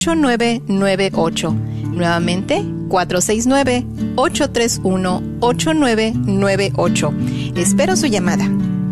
8998. Nuevamente, 469-831-8998. Espero su llamada.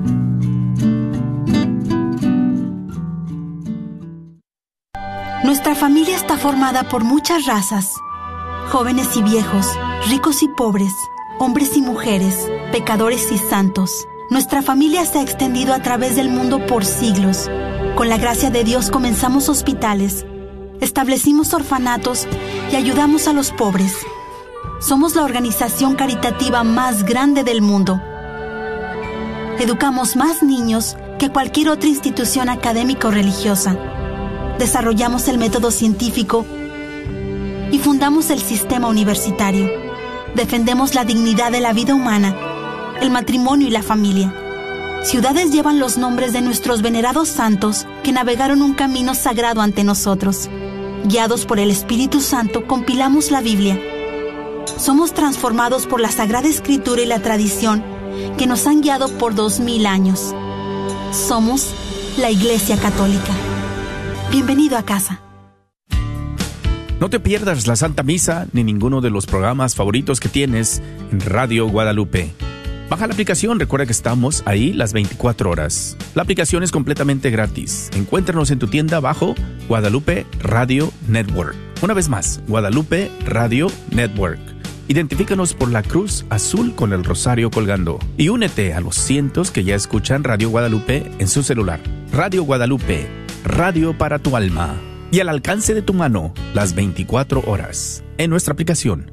Nuestra familia está formada por muchas razas, jóvenes y viejos, ricos y pobres, hombres y mujeres, pecadores y santos. Nuestra familia se ha extendido a través del mundo por siglos. Con la gracia de Dios comenzamos hospitales, establecimos orfanatos y ayudamos a los pobres. Somos la organización caritativa más grande del mundo. Educamos más niños que cualquier otra institución académica o religiosa. Desarrollamos el método científico y fundamos el sistema universitario. Defendemos la dignidad de la vida humana, el matrimonio y la familia. Ciudades llevan los nombres de nuestros venerados santos que navegaron un camino sagrado ante nosotros. Guiados por el Espíritu Santo, compilamos la Biblia. Somos transformados por la Sagrada Escritura y la tradición que nos han guiado por 2000 años. Somos la Iglesia Católica. Bienvenido a casa. No te pierdas la Santa Misa ni ninguno de los programas favoritos que tienes en Radio Guadalupe. Baja la aplicación, recuerda que estamos ahí las 24 horas. La aplicación es completamente gratis. Encuéntranos en tu tienda bajo Guadalupe Radio Network. Una vez más, Guadalupe Radio Network. Identifícanos por la cruz azul con el rosario colgando. Y únete a los cientos que ya escuchan Radio Guadalupe en su celular. Radio Guadalupe, radio para tu alma. Y al alcance de tu mano, las 24 horas. En nuestra aplicación.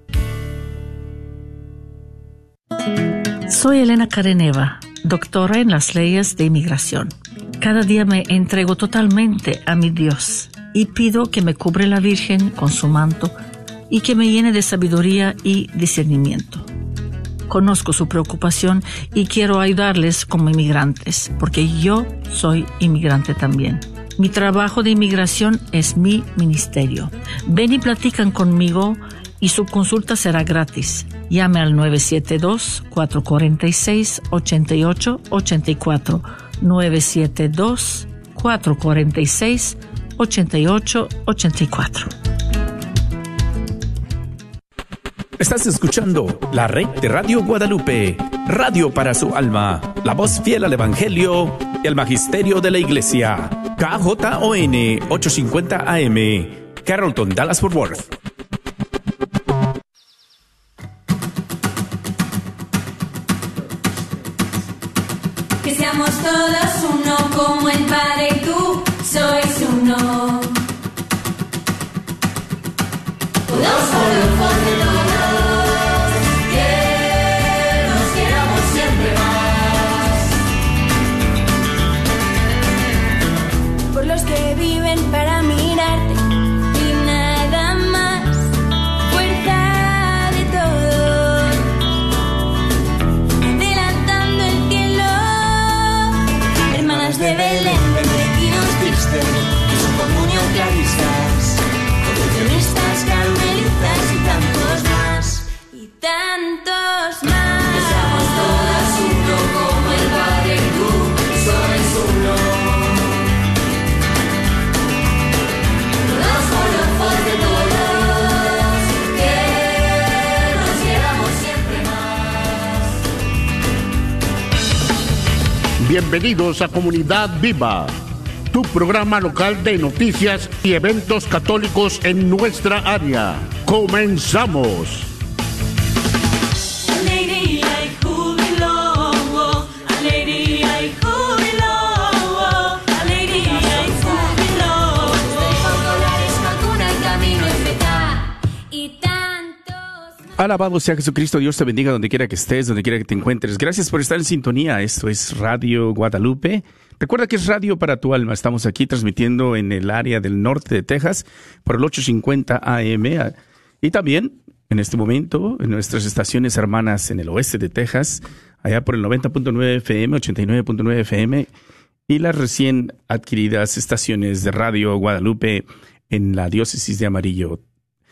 Soy Elena Careneva, doctora en las leyes de inmigración. Cada día me entrego totalmente a mi Dios y pido que me cubre la Virgen con su manto y que me llene de sabiduría y discernimiento. Conozco su preocupación y quiero ayudarles como inmigrantes, porque yo soy inmigrante también. Mi trabajo de inmigración es mi ministerio. Ven y platican conmigo y su consulta será gratis. Llame al 972-446-8884. 972-446-8884. Estás escuchando la red de Radio Guadalupe, radio para su alma, la voz fiel al Evangelio y al Magisterio de la Iglesia. KJON 850 AM, Carrollton, Dallas-Fort Worth. Que seamos todos uno, como el Padre y tú sois uno. Todos por el favor de todos, que nos queramos siempre más. Por los que viven para mirarte y nada más. Fuerza de todos, adelantando el cielo. Hermanas de Belén, benedictinos tristes, y su comunión claristas, convencionistas, carmelitas y tantos más, y tantos más. Que seamos todas uno, como el Padre y tú sois uno. Todos por los ojos de todos, que nos queramos siempre más. Bienvenidos a Comunidad Viva, tu programa local de noticias y eventos católicos en nuestra área. ¡Comenzamos! Alegría y júbilo, alegría y júbilo, alegría y júbilo. Desde populares Macuna el camino es Betá y tantos más. Alabado sea Jesucristo, Dios te bendiga donde quiera que estés, donde quiera que te encuentres. Gracias por estar en sintonía. Esto es Radio Guadalupe. Recuerda que es radio para tu alma. Estamos aquí transmitiendo en el área del norte de Texas por el 850 AM y también en este momento en nuestras estaciones hermanas en el oeste de Texas, allá por el 90.9 FM, 89.9 FM y las recién adquiridas estaciones de Radio Guadalupe en la diócesis de Amarillo.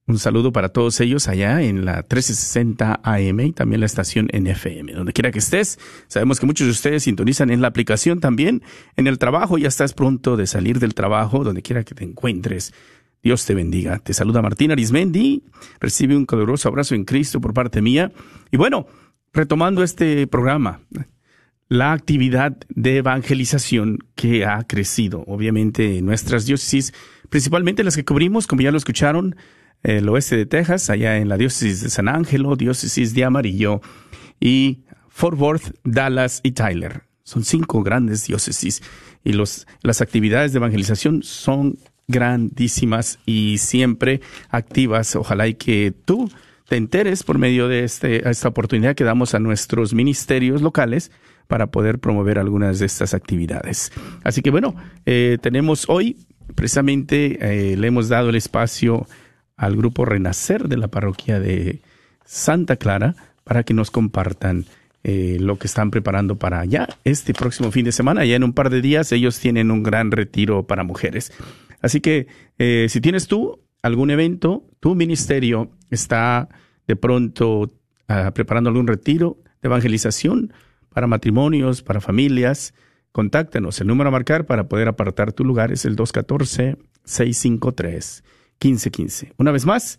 Un saludo para todos ellos allá en la 1360 AM y también la estación en FM. Donde quiera que estés, sabemos que muchos de ustedes sintonizan en la aplicación también, en el trabajo, ya estás pronto de salir del trabajo, donde quiera que te encuentres. Dios te bendiga. Te saluda Martín Arismendi, recibe un caluroso abrazo en Cristo por parte mía. Y bueno, retomando este programa, la actividad de evangelización que ha crecido, obviamente, en nuestras diócesis, principalmente las que cubrimos, como ya lo escucharon, el oeste de Texas, allá en la diócesis de San Ángelo, diócesis de Amarillo, y Fort Worth, Dallas y Tyler. Son 5 grandes diócesis, y las actividades de evangelización son grandísimas y siempre activas. Ojalá y que tú te enteres por medio de esta oportunidad que damos a nuestros ministerios locales para poder promover algunas de estas actividades. Así que bueno, tenemos hoy, precisamente, le hemos dado el espacio al grupo Renacer de la parroquia de Santa Clara para que nos compartan lo que están preparando para allá este próximo fin de semana. Ya en un par de días ellos tienen un gran retiro para mujeres. Así que si tienes tú algún evento, tu ministerio está de pronto preparando algún retiro de evangelización para matrimonios, para familias, contáctanos. El número a marcar para poder apartar tu lugar es el 214-653-1515. Una vez más,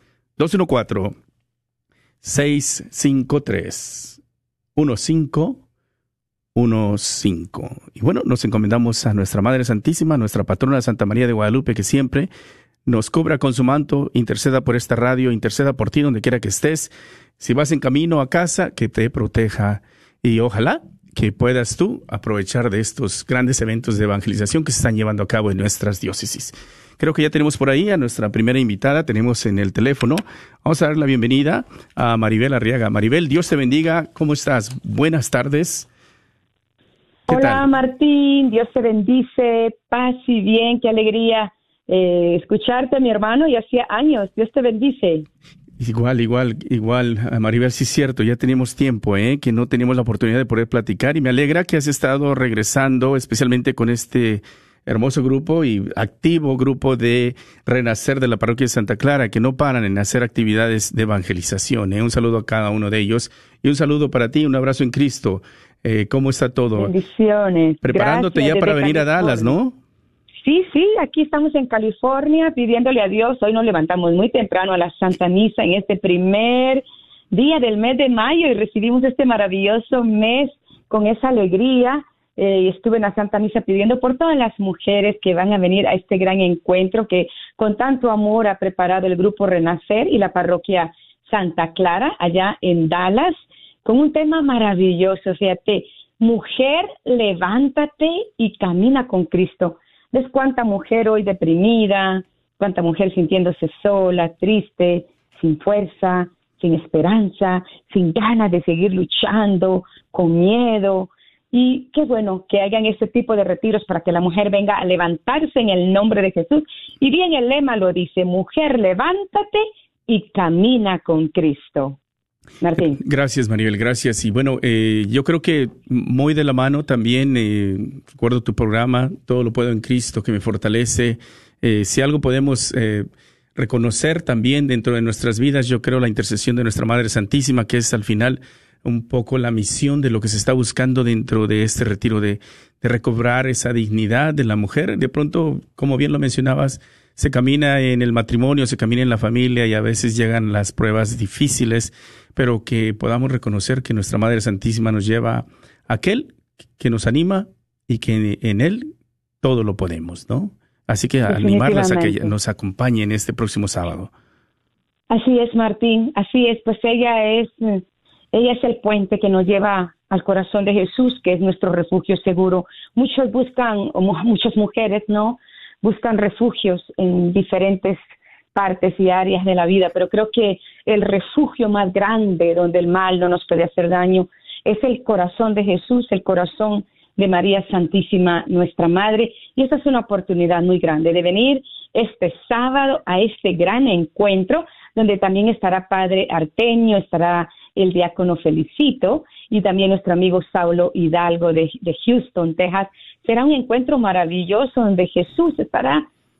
214-653-1515. Y bueno, nos encomendamos a nuestra Madre Santísima, nuestra patrona Santa María de Guadalupe, que siempre nos cubra con su manto, interceda por esta radio, interceda por ti donde quiera que estés. Si vas en camino a casa, que te proteja. Y ojalá que puedas tú aprovechar de estos grandes eventos de evangelización que se están llevando a cabo en nuestras diócesis. Creo que ya tenemos por ahí a nuestra primera invitada, tenemos en el teléfono. Vamos a dar la bienvenida a Maribel Arriaga. Maribel, Dios te bendiga. ¿Cómo estás? Buenas tardes. Hola, tal? Martín, Dios te bendice, paz y bien, qué alegría escucharte, mi hermano, y hacía años. Dios te bendice. Igual, Maribel, sí es cierto, ya tenemos tiempo, que no teníamos la oportunidad de poder platicar, y me alegra que has estado regresando, especialmente con este hermoso grupo y activo grupo de Renacer de la parroquia de Santa Clara, que no paran en hacer actividades de evangelización. Un saludo a cada uno de ellos, y un saludo para ti, un abrazo en Cristo. ¿Cómo está todo? Bendiciones. Preparándote Gracias, ya para venir California. a Dallas, ¿no? Sí, aquí estamos en California pidiéndole a Dios. Hoy nos levantamos muy temprano a la Santa Misa en este primer día del mes de mayo y recibimos este maravilloso mes con esa alegría. Estuve en la Santa Misa pidiendo por todas las mujeres que van a venir a este gran encuentro que con tanto amor ha preparado el Grupo Renacer y la parroquia Santa Clara allá en Dallas, con un tema maravilloso. Fíjate, mujer, levántate y camina con Cristo. ¿Ves cuánta mujer hoy deprimida, cuánta mujer sintiéndose sola, triste, sin fuerza, sin esperanza, sin ganas de seguir luchando, con miedo? Y qué bueno que hagan este tipo de retiros para que la mujer venga a levantarse en el nombre de Jesús. Y bien el lema lo dice, mujer, levántate y camina con Cristo. Martín. Gracias, Maribel, gracias. Y bueno, yo creo que muy de la mano también, recuerdo tu programa, Todo lo puedo en Cristo, que me fortalece. Si algo podemos reconocer también dentro de nuestras vidas, yo creo la intercesión de nuestra Madre Santísima, que es al final un poco la misión de lo que se está buscando dentro de este retiro, de recobrar esa dignidad de la mujer. De pronto, como bien lo mencionabas, se camina en el matrimonio, se camina en la familia y a veces llegan las pruebas difíciles, pero que podamos reconocer que nuestra Madre Santísima nos lleva a aquel que nos anima y que en Él todo lo podemos, ¿no? Así que animarlas a que nos acompañen este próximo sábado. Así es, Martín, así es, pues ella es el puente que nos lleva al corazón de Jesús, que es nuestro refugio seguro. Muchas mujeres, ¿no?, buscan refugios en diferentes partes y áreas de la vida, pero creo que el refugio más grande donde el mal no nos puede hacer daño es el corazón de Jesús, el corazón de María Santísima, nuestra Madre, y esta es una oportunidad muy grande de venir este sábado a este gran encuentro, donde también estará Padre Artemio, estará el diácono Felicito y también nuestro amigo Saulo Hidalgo de Houston, Texas. Será un encuentro maravilloso donde Jesús estará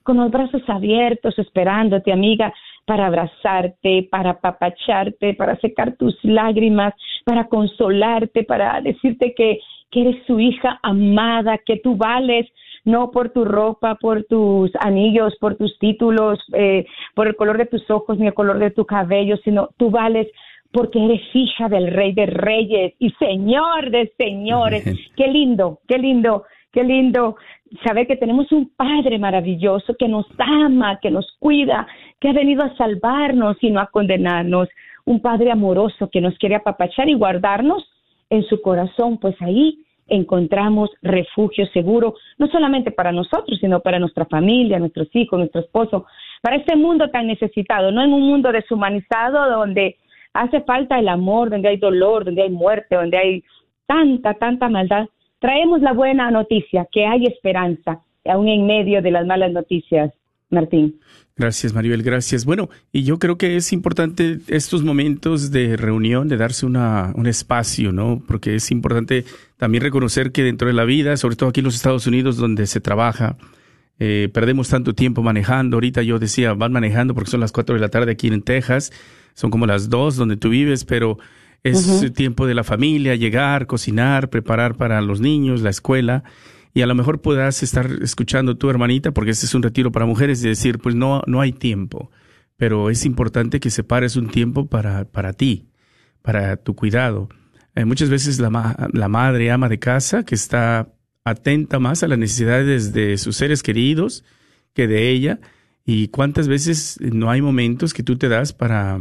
con los brazos abiertos, esperándote, amiga, para abrazarte, para apapacharte, para secar tus lágrimas, para consolarte, para decirte que eres su hija amada, que tú vales, no por tu ropa, por tus anillos, por tus títulos, por el color de tus ojos ni el color de tu cabello, sino tú vales porque eres hija del Rey de Reyes y Señor de Señores. Qué lindo, qué lindo, qué lindo saber que tenemos un Padre maravilloso que nos ama, que nos cuida, que ha venido a salvarnos y no a condenarnos. Un Padre amoroso que nos quiere apapachar y guardarnos en su corazón, pues ahí encontramos refugio seguro, no solamente para nosotros, sino para nuestra familia, nuestros hijos, nuestro esposo, para este mundo tan necesitado, no en un mundo deshumanizado donde hace falta el amor, donde hay dolor, donde hay muerte, donde hay tanta maldad. Traemos la buena noticia, que hay esperanza, aún en medio de las malas noticias, Martín. Gracias, Maribel, gracias. Bueno, y yo creo que es importante estos momentos de reunión, de darse un espacio, ¿no? Porque es importante también reconocer que dentro de la vida, sobre todo aquí en los Estados Unidos, donde se trabaja, perdemos tanto tiempo manejando. Ahorita yo decía, van manejando porque son las 4 de la tarde aquí en Texas, son como las 2 donde tú vives, pero es tiempo de la familia, llegar, cocinar, preparar para los niños, la escuela. Y a lo mejor podrás estar escuchando tu hermanita, porque este es un retiro para mujeres, y decir, pues no hay tiempo. Pero es importante que separes un tiempo para ti, para tu cuidado. Muchas veces la madre ama de casa, que está atenta más a las necesidades de sus seres queridos que de ella. Y cuántas veces no hay momentos que tú te das para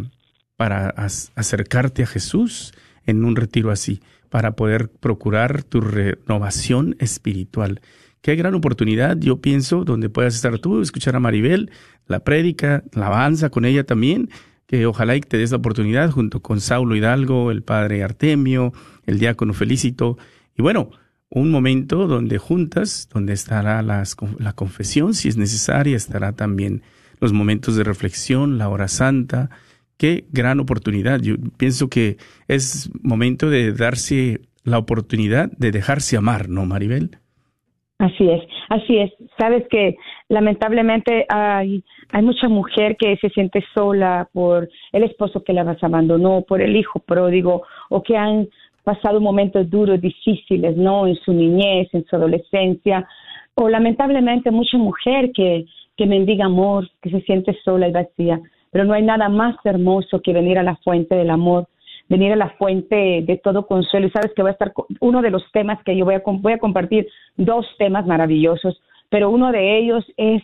acercarte a Jesús en un retiro así, para poder procurar tu renovación espiritual. Qué gran oportunidad, yo pienso, donde puedas estar tú, escuchar a Maribel, la prédica, la alabanza con ella también, que ojalá y te des la oportunidad junto con Saulo Hidalgo, el padre Artemio, el diácono Felicito, y bueno, un momento donde juntas, donde estará la confesión, si es necesaria, estará también los momentos de reflexión, la hora santa. Qué gran oportunidad. Yo pienso que es momento de darse la oportunidad de dejarse amar, ¿no, Maribel? Así es, así es. Sabes que lamentablemente hay mucha mujer que se siente sola por el esposo que la abandonó, por el hijo pródigo, o que han pasado momentos duros, difíciles, ¿no? En su niñez, en su adolescencia, o lamentablemente mucha mujer que mendiga amor, que se siente sola y vacía. Pero no hay nada más hermoso que venir a la fuente del amor, venir a la fuente de todo consuelo. Y sabes que voy a estar uno de los temas que yo voy a compartir, 2 temas maravillosos, pero uno de ellos es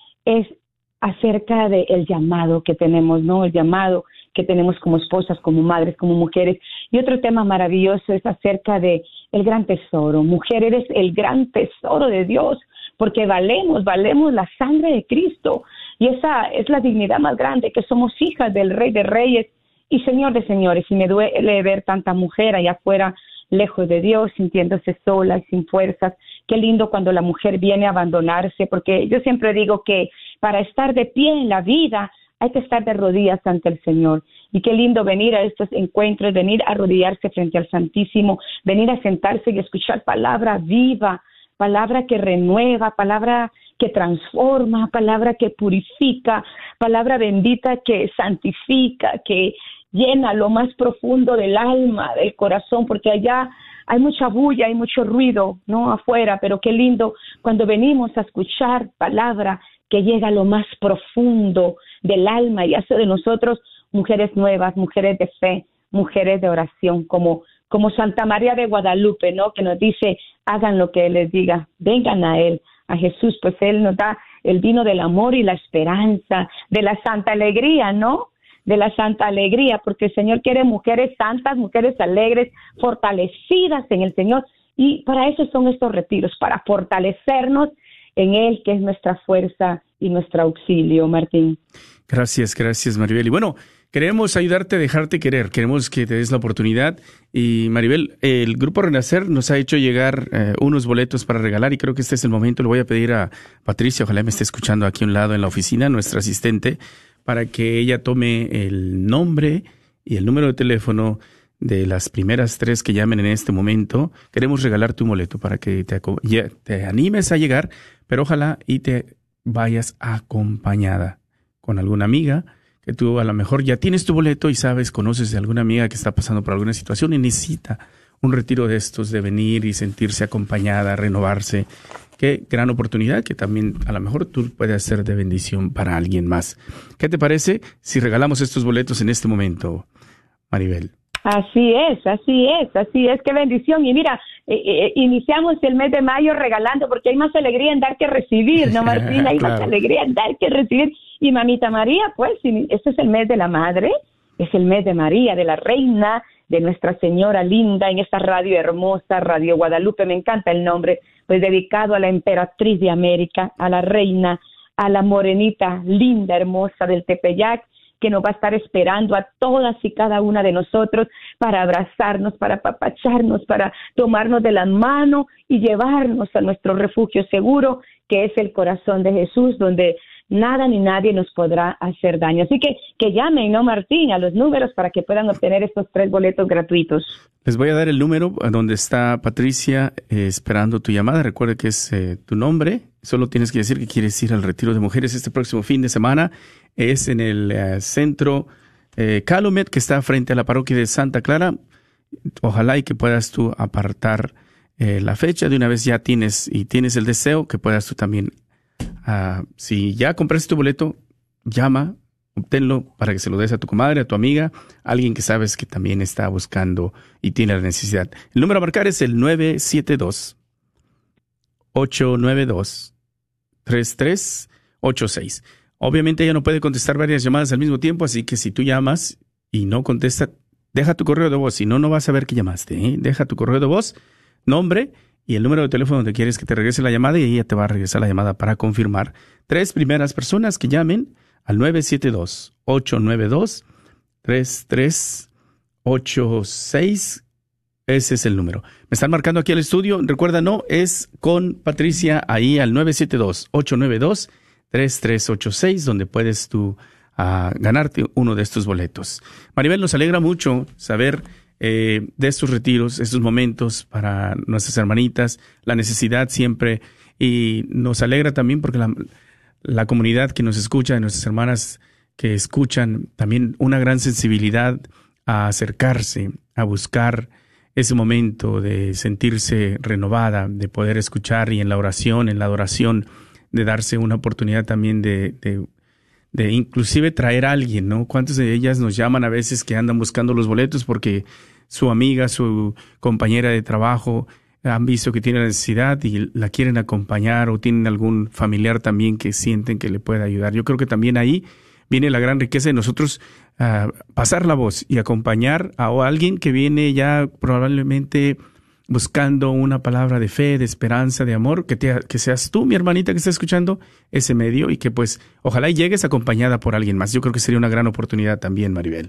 acerca del llamado que tenemos, ¿no? El llamado que tenemos como esposas, como madres, como mujeres. Y otro tema maravilloso es acerca de el gran tesoro. Mujer, eres el gran tesoro de Dios, porque valemos la sangre de Cristo. Y esa es la dignidad más grande, que somos hijas del Rey de Reyes y Señor de Señores. Y me duele ver tanta mujer allá afuera, lejos de Dios, sintiéndose sola y sin fuerzas. Qué lindo cuando la mujer viene a abandonarse, porque yo siempre digo que para estar de pie en la vida hay que estar de rodillas ante el Señor. Y qué lindo venir a estos encuentros, venir a arrodillarse frente al Santísimo, venir a sentarse y escuchar palabra viva, palabra que renueva, palabra que transforma, palabra que purifica, palabra bendita que santifica, que llena lo más profundo del alma, del corazón, porque allá hay mucha bulla, hay mucho ruido, ¿no? Afuera, pero qué lindo cuando venimos a escuchar palabra que llega a lo más profundo del alma y hace de nosotros mujeres nuevas, mujeres de fe, mujeres de oración, como Santa María de Guadalupe, ¿no? Que nos dice, hagan lo que Él les diga, vengan a Él, a Jesús, pues Él nos da el vino del amor y la esperanza, de la santa alegría, ¿no? De la santa alegría, porque el Señor quiere mujeres santas, mujeres alegres, fortalecidas en el Señor, y para eso son estos retiros, para fortalecernos en Él, que es nuestra fuerza y nuestro auxilio, Martín. Gracias, Maribel. Y bueno, queremos ayudarte a dejarte querer, queremos que te des la oportunidad. Y Maribel, el Grupo Renacer nos ha hecho llegar unos boletos para regalar y creo que este es el momento. Le voy a pedir a Patricia, ojalá me esté escuchando aquí a un lado en la oficina, nuestra asistente, para que ella tome el nombre y el número de teléfono de las primeras 3 que llamen en este momento. Queremos regalarte un boleto para que te animes a llegar, pero ojalá y te vayas acompañada con alguna amiga, que tú a lo mejor ya tienes tu boleto y sabes, conoces de alguna amiga que está pasando por alguna situación y necesita un retiro de estos, de venir y sentirse acompañada, renovarse. Qué gran oportunidad que también a lo mejor tú puedes hacer de bendición para alguien más. ¿Qué te parece si regalamos estos boletos en este momento, Maribel? Así es. Qué bendición. Y mira, iniciamos el mes de mayo regalando, porque hay más alegría en dar que recibir, ¿no, Martín? Hay más alegría en dar que recibir. Y mamita María, pues, este es el mes de la Madre, es el mes de María, de la Reina, de Nuestra Señora linda, en esta radio hermosa, Radio Guadalupe. Me encanta el nombre, pues dedicado a la emperatriz de América, a la reina, a la morenita linda, hermosa del Tepeyac, que nos va a estar esperando a todas y cada una de nosotros para abrazarnos, para apapacharnos, para tomarnos de la mano y llevarnos a nuestro refugio seguro, que es el corazón de Jesús, donde nada ni nadie nos podrá hacer daño. Así que llamen, ¿no, Martín?, a los números para que puedan obtener estos 3 boletos gratuitos. Les voy a dar el número donde está Patricia esperando tu llamada. Recuerda que es tu nombre. Solo tienes que decir que quieres ir al retiro de mujeres este próximo fin de semana. Es en el centro Calumet, que está frente a la parroquia de Santa Clara. Ojalá y que puedas tú apartar la fecha. De una vez ya tienes el deseo, que puedas tú también. Si ya compraste tu boleto, llama, obténlo para que se lo des a tu comadre, a tu amiga, a alguien que sabes que también está buscando y tiene la necesidad. El número a marcar es el 972-892-3386. Obviamente ella no puede contestar varias llamadas al mismo tiempo, así que si tú llamas y no contesta, deja tu correo de voz, si no, no vas a ver que llamaste, ¿eh? Deja tu correo de voz, nombre y el número de teléfono donde quieres que te regrese la llamada, y ella te va a regresar la llamada para confirmar. 3 primeras personas que llamen al 972-892-3386. Ese es el número. Me están marcando aquí al estudio. Recuerda, no, es con Patricia ahí al 972-892-3386, donde puedes tú ganarte uno de estos boletos. Maribel, nos alegra mucho saber de estos retiros, estos momentos para nuestras hermanitas, la necesidad siempre, y nos alegra también porque la comunidad que nos escucha, nuestras hermanas que escuchan, también una gran sensibilidad a acercarse, a buscar ese momento de sentirse renovada, de poder escuchar, y en la oración, en la adoración, de darse una oportunidad también de inclusive traer a alguien, ¿no? ¿Cuántas de ellas nos llaman a veces que andan buscando los boletos porque su amiga, su compañera de trabajo han visto que tiene la necesidad y la quieren acompañar, o tienen algún familiar también que sienten que le puede ayudar? Yo creo que también ahí viene la gran riqueza de nosotros, pasar la voz y acompañar a alguien que viene ya probablemente buscando una palabra de fe, de esperanza, de amor, que seas tú, mi hermanita, que está escuchando ese medio, y que pues ojalá llegues acompañada por alguien más. Yo creo que sería una gran oportunidad también, Maribel.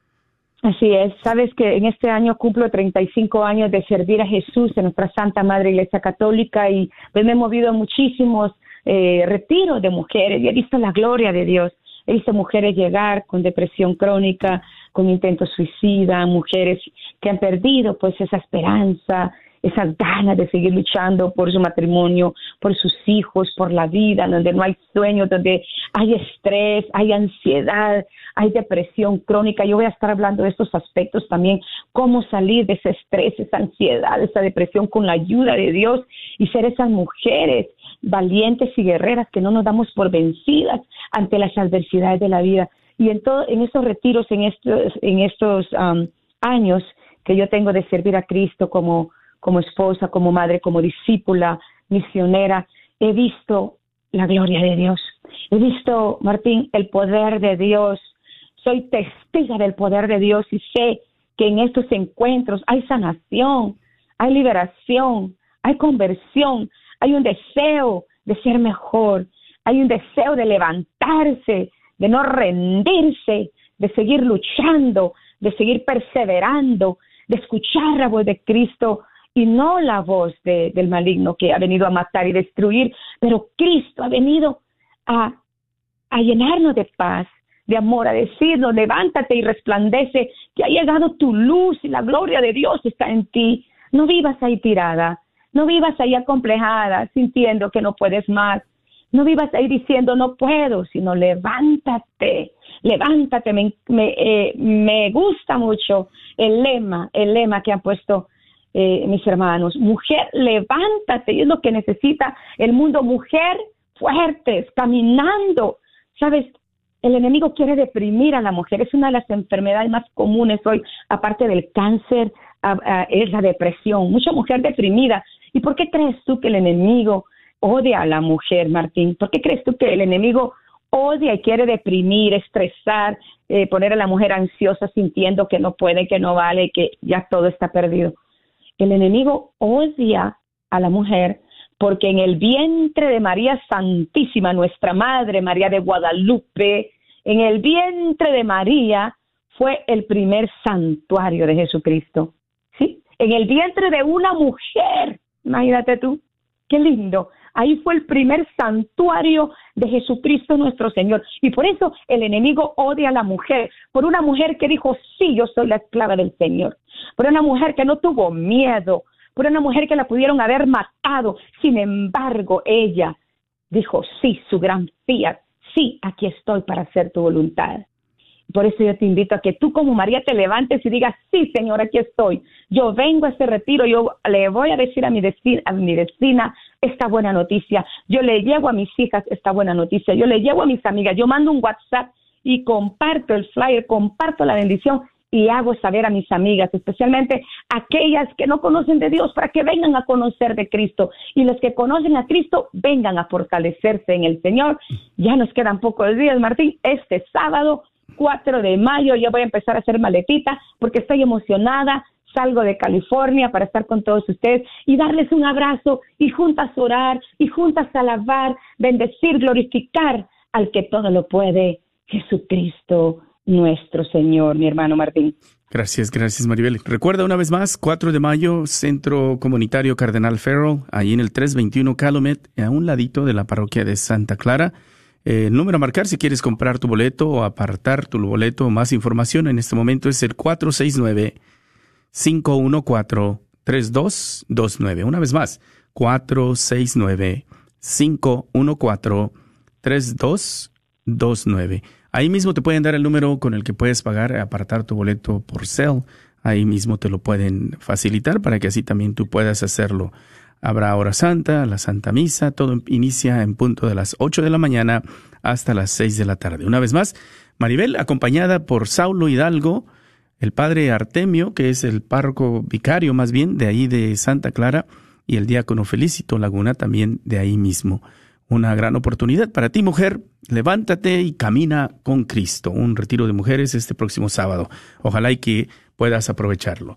Así es. Sabes que en este año cumplo 35 años de servir a Jesús en nuestra Santa Madre Iglesia Católica, y pues me he movido a muchísimos retiros de mujeres y he visto la gloria de Dios. He visto mujeres llegar con depresión crónica, con intentos suicida, mujeres que han perdido pues esa esperanza, esas ganas de seguir luchando por su matrimonio, por sus hijos, por la vida, donde no hay sueños, donde hay estrés, hay ansiedad, hay depresión crónica. Yo voy a estar hablando de estos aspectos también, cómo salir de ese estrés, esa ansiedad, esa depresión con la ayuda de Dios, y ser esas mujeres valientes y guerreras que no nos damos por vencidas ante las adversidades de la vida. Y en estos retiros, en estos años que yo tengo de servir a Cristo como esposa, como madre, como discípula, misionera, he visto la gloria de Dios. He visto, Martín, el poder de Dios. Soy testiga del poder de Dios, y sé que en estos encuentros hay sanación, hay liberación, hay conversión, hay un deseo de ser mejor, hay un deseo de levantarse, de no rendirse, de seguir luchando, de seguir perseverando, de escuchar la voz de Cristo y no la voz del maligno que ha venido a matar y destruir, pero Cristo ha venido a llenarnos de paz, de amor, a decirnos: levántate y resplandece, que ha llegado tu luz y la gloria de Dios está en ti. No vivas ahí tirada, no vivas ahí acomplejada, sintiendo que no puedes más. No vivas ahí diciendo no puedo, sino levántate. Me gusta mucho el lema que han puesto mis hermanos. Mujer, levántate. Y es lo que necesita el mundo. Mujer, fuertes, caminando. ¿Sabes? El enemigo quiere deprimir a la mujer. Es una de las enfermedades más comunes hoy, aparte del cáncer, es la depresión. Mucha mujer deprimida. ¿Y por qué crees tú que el enemigo odia a la mujer, Martín? ¿Por qué crees tú que el enemigo odia y quiere deprimir, estresar, poner a la mujer ansiosa, sintiendo que no puede, que no vale, que ya todo está perdido? El enemigo odia a la mujer porque en el vientre de María Santísima, nuestra Madre María de Guadalupe, en el vientre de María fue el primer santuario de Jesucristo, ¿sí? En el vientre de una mujer, imagínate tú, qué lindo. Ahí fue el primer santuario de Jesucristo nuestro Señor. Y por eso el enemigo odia a la mujer, por una mujer que dijo, sí, yo soy la esclava del Señor, por una mujer que no tuvo miedo, por una mujer que la pudieron haber matado. Sin embargo, ella dijo, sí, su gran fiat, sí, aquí estoy para hacer tu voluntad. Por eso yo te invito a que tú como María te levantes y digas, sí, Señor, aquí estoy. Yo vengo a este retiro, yo le voy a decir a mi vecina esta buena noticia. Yo le llevo a mis hijas esta buena noticia. Yo le llevo a mis amigas. Yo mando un WhatsApp y comparto el flyer, comparto la bendición y hago saber a mis amigas, especialmente aquellas que no conocen de Dios, para que vengan a conocer de Cristo. Y los que conocen a Cristo, vengan a fortalecerse en el Señor. Ya nos quedan pocos días, Martín. Este sábado, 4 de mayo, yo voy a empezar a hacer maletita porque estoy emocionada. Salgo de California para estar con todos ustedes y darles un abrazo y juntas orar y juntas alabar, bendecir, glorificar al que todo lo puede, Jesucristo nuestro Señor, mi hermano Martín. Gracias Maribel. Recuerda una vez más, 4 de mayo, Centro Comunitario Cardenal Farrell, ahí en el 321 Calumet, a un ladito de la parroquia de Santa Clara. El número a marcar si quieres comprar tu boleto o apartar tu boleto. Más información en este momento es el 469-514-3229. Una vez más, 469-514-3229. Ahí mismo te pueden dar el número con el que puedes pagar, apartar tu boleto por Zelle. Ahí mismo te lo pueden facilitar para que así también tú puedas hacerlo. Habrá hora santa, la Santa Misa, todo inicia en punto de las 8 de la mañana hasta las 6 de la tarde. Una vez más, Maribel, acompañada por Saulo Hidalgo, el padre Artemio, que es el párroco vicario más bien de ahí de Santa Clara, y el diácono Felicito Laguna también de ahí mismo. Una gran oportunidad para ti, mujer. Levántate y camina con Cristo. Un retiro de mujeres este próximo sábado. Ojalá y que puedas aprovecharlo.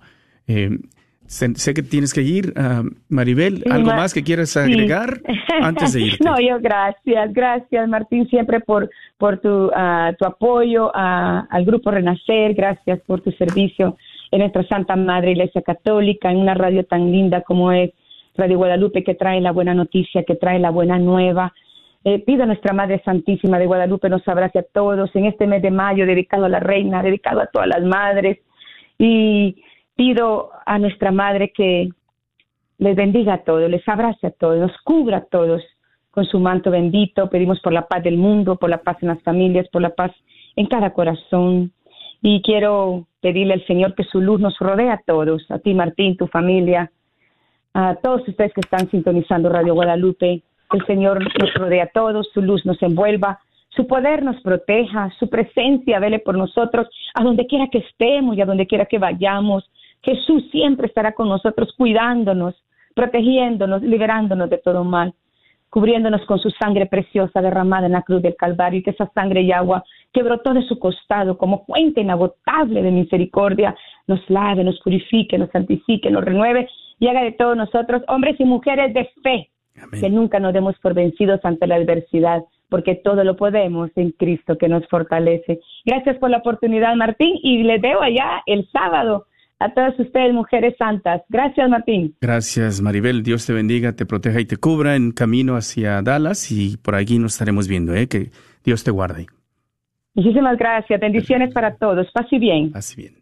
Sé que tienes que ir, Maribel. ¿Algo más que quieras agregar antes de irte? No, yo gracias Martín, siempre por tu apoyo al Grupo Renacer. Gracias por tu servicio en nuestra Santa Madre Iglesia Católica, en una radio tan linda como es Radio Guadalupe, que trae la buena noticia, que trae la buena nueva. Pido a nuestra Madre Santísima de Guadalupe nos abrace a todos en este mes de mayo, dedicado a la Reina, dedicado a todas las madres. Y pido a nuestra Madre que les bendiga a todos, les abrace a todos, nos cubra a todos con su manto bendito. Pedimos por la paz del mundo, por la paz en las familias, por la paz en cada corazón. Y quiero pedirle al Señor que su luz nos rodee a todos, a ti, Martín, tu familia, a todos ustedes que están sintonizando Radio Guadalupe. Que el Señor nos rodee a todos, su luz nos envuelva, su poder nos proteja, su presencia vele por nosotros, a donde quiera que estemos y a donde quiera que vayamos. Jesús siempre estará con nosotros, cuidándonos, protegiéndonos, liberándonos de todo mal, cubriéndonos con su sangre preciosa derramada en la cruz del Calvario, y que esa sangre y agua que brotó de su costado como fuente inagotable de misericordia nos lave, nos purifique, nos santifique, nos renueve y haga de todos nosotros hombres y mujeres de fe. Amén. Que nunca nos demos por vencidos ante la adversidad, porque todo lo podemos en Cristo que nos fortalece. Gracias por la oportunidad, Martín, y les veo allá el sábado a todas ustedes, mujeres santas. Gracias, Martín. Gracias, Maribel. Dios te bendiga, te proteja y te cubra en camino hacia Dallas, y por allí nos estaremos viendo, que Dios te guarde. Muchísimas gracias. Bendiciones para todos. Paz y bien. Paz y bien.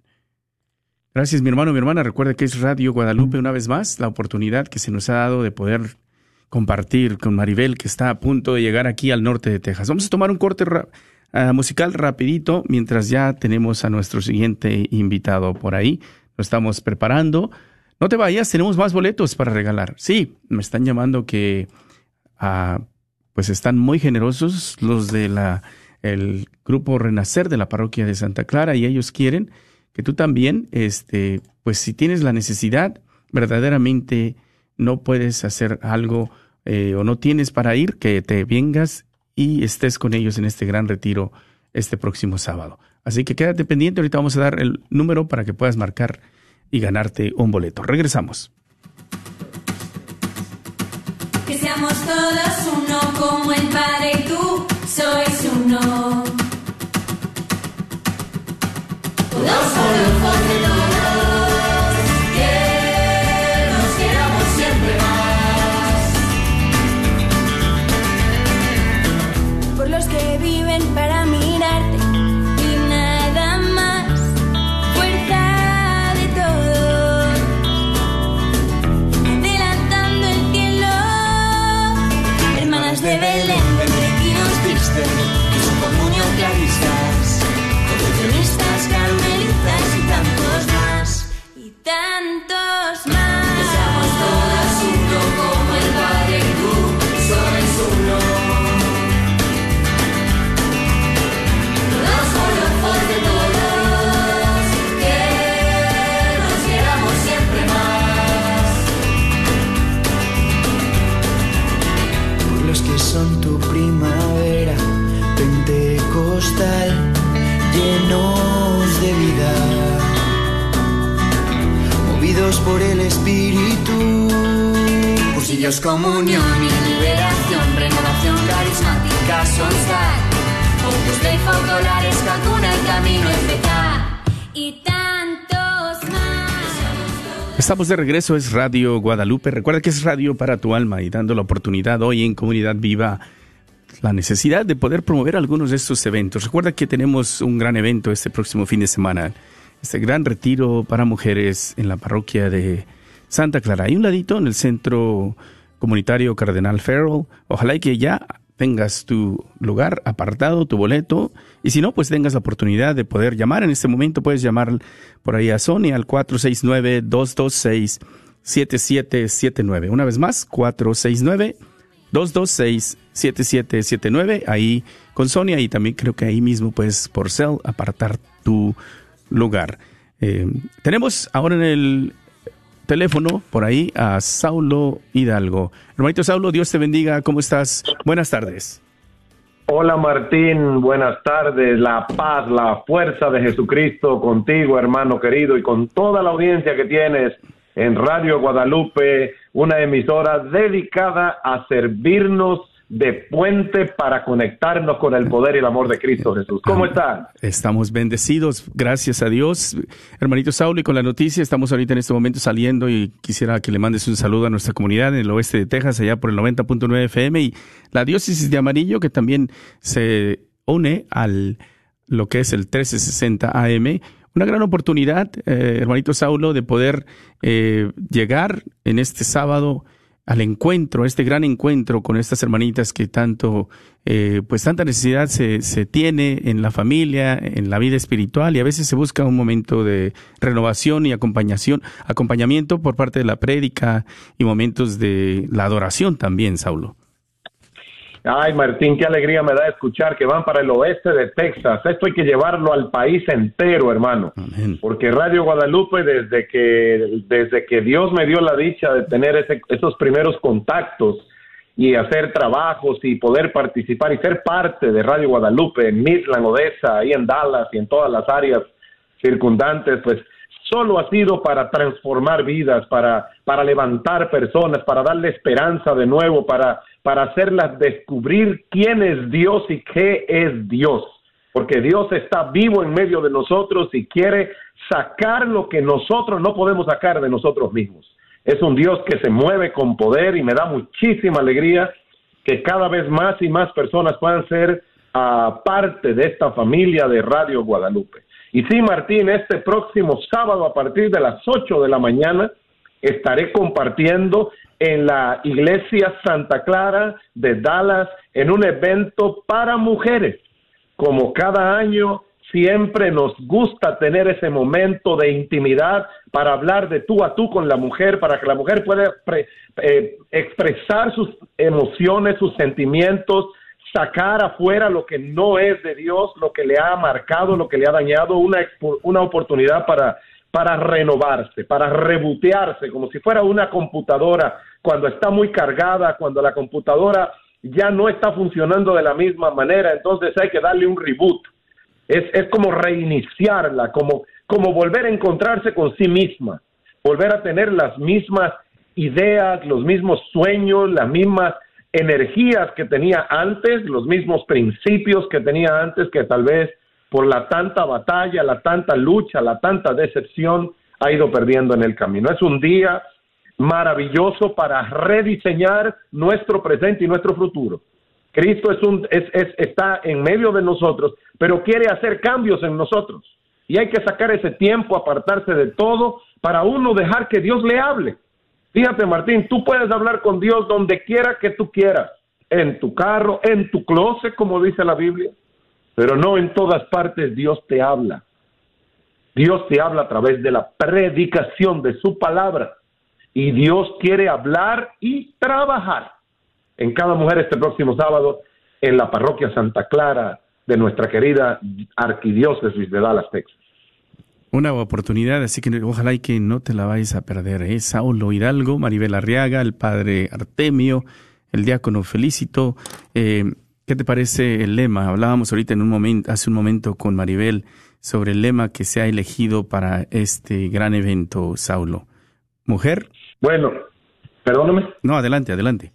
Gracias, mi hermano, mi hermana. Recuerda que es Radio Guadalupe, una vez más, la oportunidad que se nos ha dado de poder compartir con Maribel, que está a punto de llegar aquí al norte de Texas. Vamos a tomar un corte musical rapidito, mientras ya tenemos a nuestro siguiente invitado por ahí. Lo estamos preparando. No te vayas, tenemos más boletos para regalar. Sí, me están llamando que pues están muy generosos los de el grupo Renacer de la parroquia de Santa Clara, y ellos quieren que tú también, pues si tienes la necesidad, verdaderamente no puedes hacer algo o no tienes para ir, que te vengas y estés con ellos en este gran retiro este próximo sábado. Así que quédate pendiente, ahorita vamos a dar el número para que puedas marcar y ganarte un boleto. Regresamos. Que seamos todos uno como el Padre y tú sois uno. Todos por el favor de todos, que nos queramos siempre más. Por los que viven para mirarte y nada más. Fuerza de todos, adelantando el cielo. Hermanas de Belén, benedictinos diste, que su comunión claristas, convencionistas, carmelitas y tantos más, y tantos más. Que seamos todas uno como el Padre y tú sois uno. Todos por los ojos de todos, que nos queramos siempre más. Por los que son tu primavera pentecostal, llenos de vida, movidos por el Espíritu. Cursillos, comunión y liberación, renovación carismática, Sonstar, Opus Dei, Focolares, Cacuna, El Camino, FK y tantos más. Estamos de regreso, es Radio Guadalupe. Recuerda que es radio para tu alma y dando la oportunidad hoy en Comunidad Viva la necesidad de poder promover algunos de estos eventos. Recuerda que tenemos un gran evento este próximo fin de semana, este gran retiro para mujeres en la parroquia de Santa Clara. Hay un ladito en el centro comunitario Cardenal Farrell. Ojalá que ya tengas tu lugar apartado, tu boleto, y si no, pues tengas la oportunidad de poder llamar. En este momento puedes llamar por ahí a Sonia al 469-226-7779. Una vez más, 469-226-7779, ahí con Sonia, y también creo que ahí mismo puedes por cel apartar tu lugar. Tenemos ahora en el teléfono por ahí a Saulo Hidalgo. Hermanito Saulo, Dios te bendiga, ¿cómo estás? Buenas tardes. Hola Martín, buenas tardes. La paz, la fuerza de Jesucristo contigo, hermano querido, y con toda la audiencia que tienes en Radio Guadalupe, una emisora dedicada a servirnos de puente para conectarnos con el poder y el amor de Cristo Jesús. ¿Cómo están? Estamos bendecidos, gracias a Dios. Hermanito Saulo, y con la noticia, estamos ahorita en este momento saliendo, y quisiera que le mandes un saludo a nuestra comunidad en el oeste de Texas, allá por el 90.9 FM, y la diócesis de Amarillo, que también se une al lo que es el 1360 AM. Una gran oportunidad, hermanito Saulo, de poder llegar en este sábado al encuentro, este gran encuentro con estas hermanitas que tanto, pues tanta necesidad se tiene en la familia, en la vida espiritual, y a veces se busca un momento de renovación y acompañamiento por parte de la prédica y momentos de la adoración también, Saulo. Ay, Martín, qué alegría me da escuchar que van para el oeste de Texas. Esto hay que llevarlo al país entero, hermano. Amén. Porque Radio Guadalupe, desde que Dios me dio la dicha de tener esos primeros contactos y hacer trabajos y poder participar y ser parte de Radio Guadalupe en Midland, Odessa, ahí en Dallas y en todas las áreas circundantes, pues solo ha sido para transformar vidas, para levantar personas, para darle esperanza de nuevo, para hacerlas descubrir quién es Dios y qué es Dios. Porque Dios está vivo en medio de nosotros y quiere sacar lo que nosotros no podemos sacar de nosotros mismos. Es un Dios que se mueve con poder, y me da muchísima alegría que cada vez más y más personas puedan ser parte de esta familia de Radio Guadalupe. Y sí, Martín, este próximo sábado a partir de las 8 de la mañana estaré compartiendo en la Iglesia Santa Clara de Dallas en un evento para mujeres. Como cada año, siempre nos gusta tener ese momento de intimidad para hablar de tú a tú con la mujer, para que la mujer pueda expresar sus emociones, sus sentimientos, sacar afuera lo que no es de Dios, lo que le ha marcado, lo que le ha dañado, una oportunidad para renovarse, para rebotearse, como si fuera una computadora cuando está muy cargada, cuando la computadora ya no está funcionando de la misma manera, entonces hay que darle un reboot. Es como reiniciarla, como volver a encontrarse con sí misma, volver a tener las mismas ideas, los mismos sueños, las mismas energías que tenía antes, los mismos principios que tenía antes, que tal vez por la tanta batalla, la tanta lucha, la tanta decepción ha ido perdiendo en el camino. Es un día maravilloso para rediseñar nuestro presente y nuestro futuro. Cristo está en medio de nosotros, pero quiere hacer cambios en nosotros. Y hay que sacar ese tiempo, apartarse de todo, para uno dejar que Dios le hable. Fíjate, Martín, tú puedes hablar con Dios donde quiera que tú quieras, en tu carro, en tu closet, como dice la Biblia, pero no en todas partes Dios te habla. Dios te habla a través de la predicación de su palabra, y Dios quiere hablar y trabajar en cada mujer este próximo sábado en la parroquia Santa Clara de nuestra querida arquidiócesis de Dallas, Texas. Una oportunidad, así que ojalá y que no te la vayas a perder. Saulo Hidalgo, Maribel Arriaga, el padre Artemio, el diácono Felicito. ¿Qué te parece el lema? Hablábamos ahorita hace un momento con Maribel sobre el lema que se ha elegido para este gran evento, Saulo. ¿Mujer? Bueno, perdóname. No, adelante.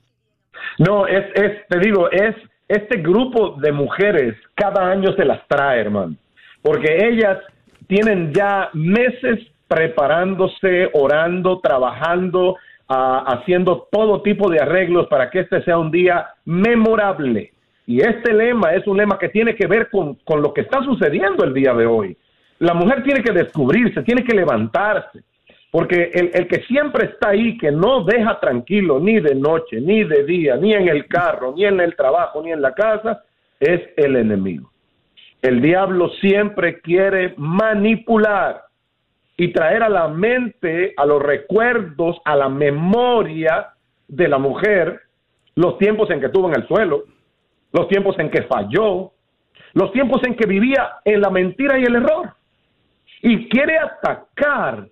No, te digo, este grupo de mujeres cada año se las trae, hermano, porque ellas tienen ya meses preparándose, orando, trabajando, haciendo todo tipo de arreglos para que este sea un día memorable. Y este lema es un lema que tiene que ver con lo que está sucediendo el día de hoy. La mujer tiene que descubrirse, tiene que levantarse, porque el que siempre está ahí, que no deja tranquilo ni de noche, ni de día, ni en el carro, ni en el trabajo, ni en la casa, es el enemigo. El diablo siempre quiere manipular y traer a la mente, a los recuerdos, a la memoria de la mujer, los tiempos en que estuvo en el suelo, los tiempos en que falló, los tiempos en que vivía en la mentira y el error. Y quiere atacar,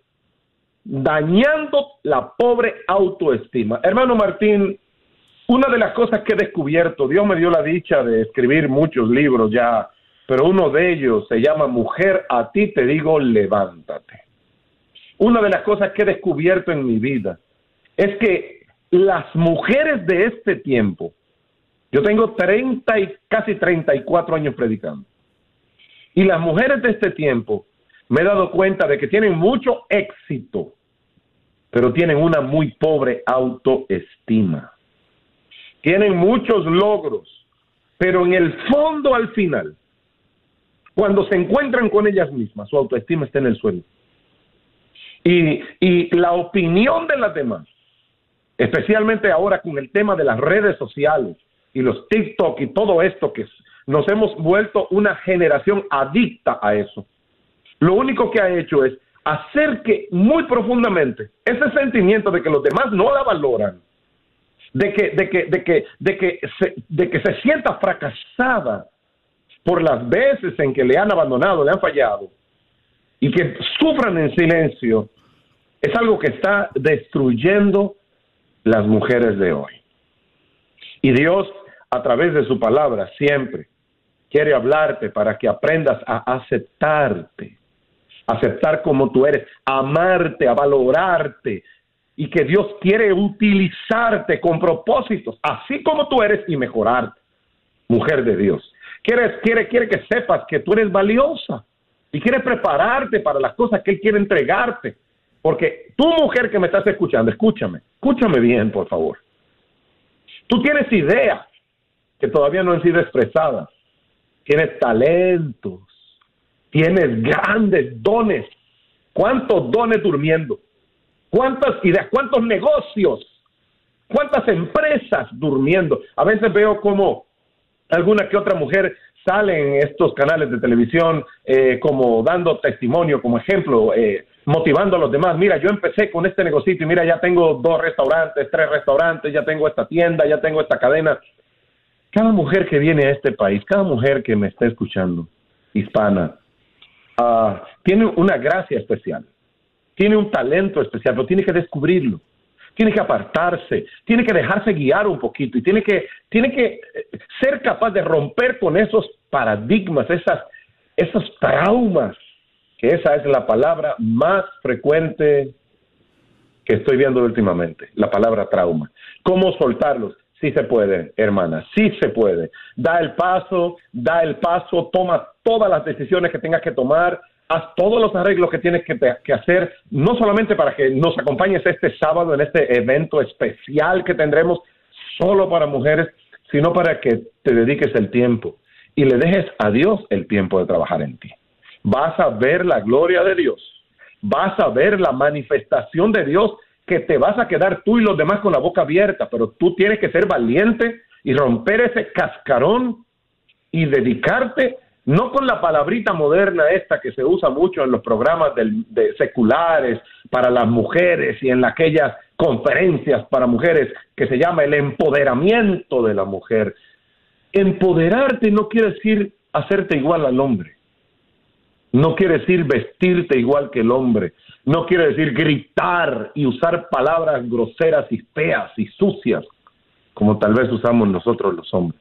dañando la pobre autoestima. Hermano Martín, una de las cosas que he descubierto, Dios me dio la dicha de escribir muchos libros ya, pero uno de ellos se llama Mujer, a ti te digo, levántate. Una de las cosas que he descubierto en mi vida es que las mujeres de este tiempo, yo tengo casi 34 años predicando, y las mujeres de este tiempo me he dado cuenta de que tienen mucho éxito, pero tienen una muy pobre autoestima. Tienen muchos logros, pero en el fondo, al final, cuando se encuentran con ellas mismas, su autoestima está en el suelo. Y la opinión de las demás, especialmente ahora con el tema de las redes sociales y los TikTok y todo esto, que nos hemos vuelto una generación adicta a eso, lo único que ha hecho es hacer que muy profundamente ese sentimiento de que los demás no la valoran, de que se sienta fracasada por las veces en que le han abandonado, le han fallado, y que sufran en silencio, es algo que está destruyendo las mujeres de hoy. Y Dios, a través de su palabra, siempre quiere hablarte para que aprendas a aceptarte, aceptar como tú eres, amarte, a valorarte, y que Dios quiere utilizarte con propósitos, así como tú eres, y mejorarte, mujer de Dios. Quiere que sepas que tú eres valiosa, y quiere prepararte para las cosas que Él quiere entregarte. Porque tú, mujer que me estás escuchando, escúchame bien, por favor. Tú tienes ideas que todavía no han sido expresadas. Tienes talentos, tienes grandes dones. ¿Cuántos dones durmiendo? ¿Cuántas ideas? ¿Cuántos negocios ¿Cuántas empresas durmiendo? A veces veo como alguna que otra mujer sale en estos canales de televisión como dando testimonio, como ejemplo, motivando a los demás. Mira, yo empecé con este negocito y mira, ya tengo 2 restaurantes, 3 restaurantes, ya tengo esta tienda, ya tengo esta cadena. Cada mujer que viene a este país, cada mujer que me está escuchando, hispana, tiene una gracia especial, tiene un talento especial, pero tiene que descubrirlo, tiene que apartarse, tiene que dejarse guiar un poquito y tiene que ser capaz de romper con esos paradigmas, esos traumas, que esa es la palabra más frecuente que estoy viendo últimamente, la palabra trauma. ¿Cómo soltarlos? Sí se puede, hermana, sí se puede. Da el paso, toma todas las decisiones que tengas que tomar, haz todos los arreglos que tienes que hacer, no solamente para que nos acompañes este sábado en este evento especial que tendremos solo para mujeres, sino para que te dediques el tiempo y le dejes a Dios el tiempo de trabajar en ti. Vas a ver la gloria de Dios, vas a ver la manifestación de Dios, que te vas a quedar tú y los demás con la boca abierta, pero tú tienes que ser valiente y romper ese cascarón y dedicarte, no con la palabrita moderna esta que se usa mucho en los programas de seculares para las mujeres y en aquellas conferencias para mujeres que se llama el empoderamiento de la mujer. Empoderarte no quiere decir hacerte igual al hombre. No quiere decir vestirte igual que el hombre. No quiere decir gritar y usar palabras groseras y feas y sucias, como tal vez usamos nosotros los hombres.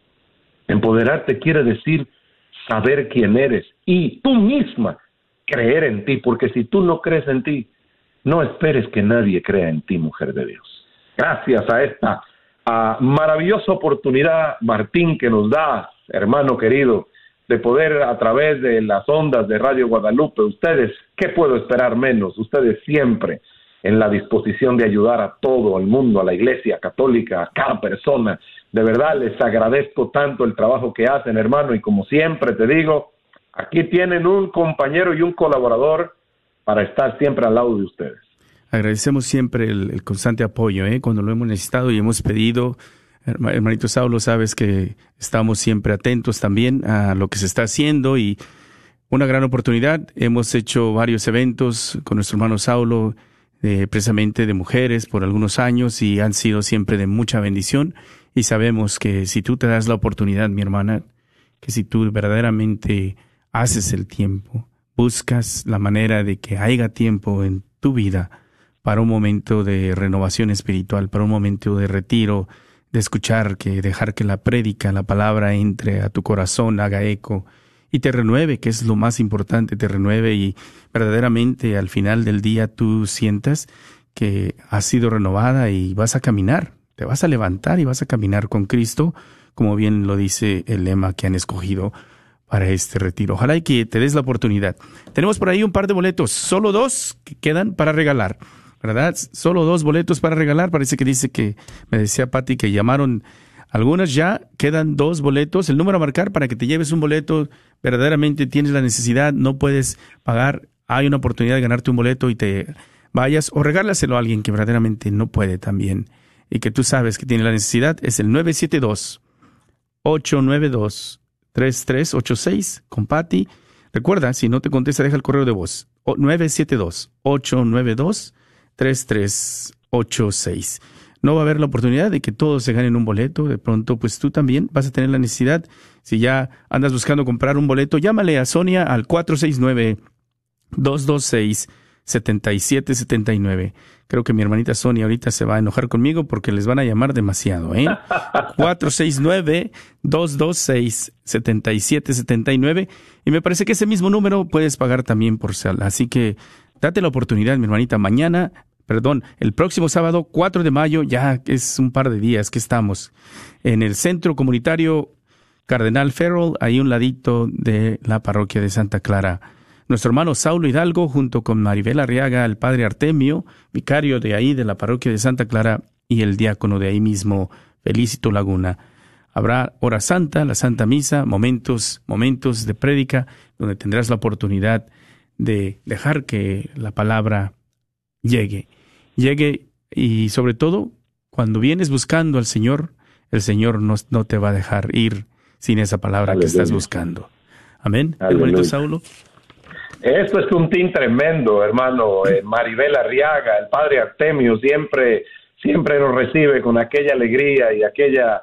Empoderarte quiere decir saber quién eres y tú misma creer en ti, porque si tú no crees en ti, no esperes que nadie crea en ti, mujer de Dios. Gracias a esta maravillosa oportunidad, Martín, que nos da, hermano querido, de poder a través de las ondas de Radio Guadalupe, ustedes, ¿qué puedo esperar menos? Ustedes siempre en la disposición de ayudar a todo el mundo, a la Iglesia Católica, a cada persona. De verdad, les agradezco tanto el trabajo que hacen, hermano, y como siempre te digo, aquí tienen un compañero y un colaborador para estar siempre al lado de ustedes. Agradecemos siempre el constante apoyo, cuando lo hemos necesitado y hemos pedido. Hermanito Saulo, sabes que estamos siempre atentos también a lo que se está haciendo y una gran oportunidad. Hemos hecho varios eventos con nuestro hermano Saulo, precisamente de mujeres por algunos años y han sido siempre de mucha bendición y sabemos que si tú te das la oportunidad, mi hermana, que si tú verdaderamente haces el tiempo, buscas la manera de que haya tiempo en tu vida para un momento de renovación espiritual, para un momento de retiro, de escuchar, dejar que la prédica, la palabra entre a tu corazón, haga eco y te renueve, que es lo más importante, te renueve y verdaderamente al final del día tú sientas que has sido renovada y vas a caminar, te vas a levantar y vas a caminar con Cristo, como bien lo dice el lema que han escogido para este retiro. Ojalá y que te des la oportunidad. Tenemos por ahí un par de boletos, solo 2 que quedan para regalar, ¿verdad? Solo 2 boletos para regalar. Parece que dice que, me decía Pati, que llamaron algunas ya, quedan 2 boletos. El número a marcar para que te lleves un boleto, verdaderamente tienes la necesidad, no puedes pagar, hay una oportunidad de ganarte un boleto y te vayas, o regálaselo a alguien que verdaderamente no puede también, y que tú sabes que tiene la necesidad. Es el 972-892-3386 con Pati. Recuerda, si no te contesta, deja el correo de voz. 972-892-3386. No va a haber la oportunidad de que todos se ganen un boleto. De pronto, pues tú también vas a tener la necesidad. Si ya andas buscando comprar un boleto, llámale a Sonia al 469-226-7779. Creo que mi hermanita Sonia ahorita se va a enojar conmigo porque les van a llamar demasiado, 469-226-7779. Y me parece que ese mismo número puedes pagar también por sala. Así que date la oportunidad, mi hermanita. El próximo sábado, 4 de mayo, ya es un par de días que estamos en el Centro Comunitario Cardenal Farrell, ahí un ladito de la parroquia de Santa Clara. Nuestro hermano Saulo Hidalgo, junto con Maribel Arriaga, el padre Artemio, vicario de ahí de la parroquia de Santa Clara, y el diácono de ahí mismo, Felicito Laguna. Habrá hora santa, la Santa Misa, momentos de prédica, donde tendrás la oportunidad de dejar que la palabra llegue y sobre todo Cuando vienes buscando al Señor, el Señor no te va a dejar ir sin esa palabra que estás buscando. Amén. Hermanito Saulo. Esto es un team tremendo, hermano. Maribel Arriaga, el padre Artemio, siempre nos recibe con aquella alegría y aquella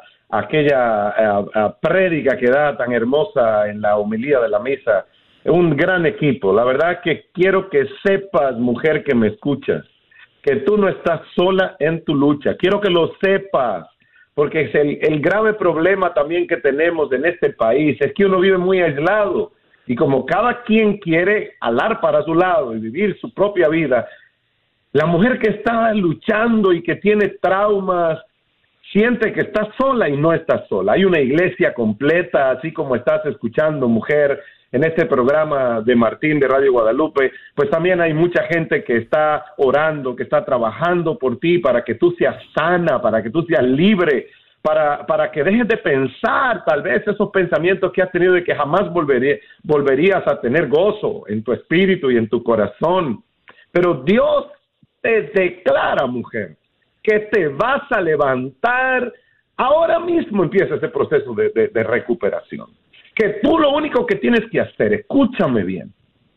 prédica que da tan hermosa en la homilía de la misa. Un gran equipo. La verdad que quiero que sepas, mujer que me escuchas, que tú no estás sola en tu lucha. Quiero que lo sepas, porque es el grave problema también que tenemos en este país, es que uno vive muy aislado, y como cada quien quiere alar para su lado y vivir su propia vida, la mujer que está luchando y que tiene traumas, siente que está sola y no está sola. Hay una iglesia completa, así como estás escuchando, mujer, en este programa de Martín de Radio Guadalupe, pues también hay mucha gente que está orando, que está trabajando por ti para que tú seas sana, para que tú seas libre, para que dejes de pensar tal vez esos pensamientos que has tenido de que jamás volverías a tener gozo en tu espíritu y en tu corazón. Pero Dios te declara, mujer, que te vas a levantar. Ahora mismo empieza ese proceso de recuperación. Que tú lo único que tienes que hacer, escúchame bien,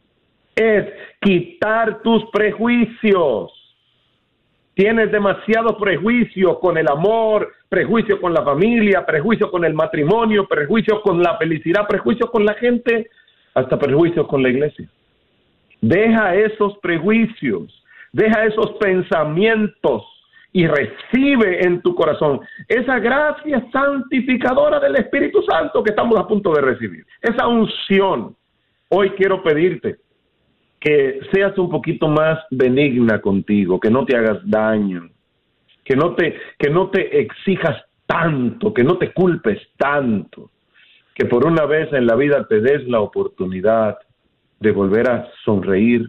es quitar tus prejuicios. Tienes demasiado prejuicio con el amor, prejuicio con la familia, prejuicio con el matrimonio, prejuicio con la felicidad, prejuicio con la gente, hasta prejuicio con la iglesia. Deja esos prejuicios, deja esos pensamientos y recibe en tu corazón esa gracia santificadora del Espíritu Santo que estamos a punto de recibir, esa unción. Hoy quiero pedirte que seas un poquito más benigna contigo, que no te hagas daño, que no te exijas tanto, que no te culpes tanto, que por una vez en la vida te des la oportunidad de volver a sonreír,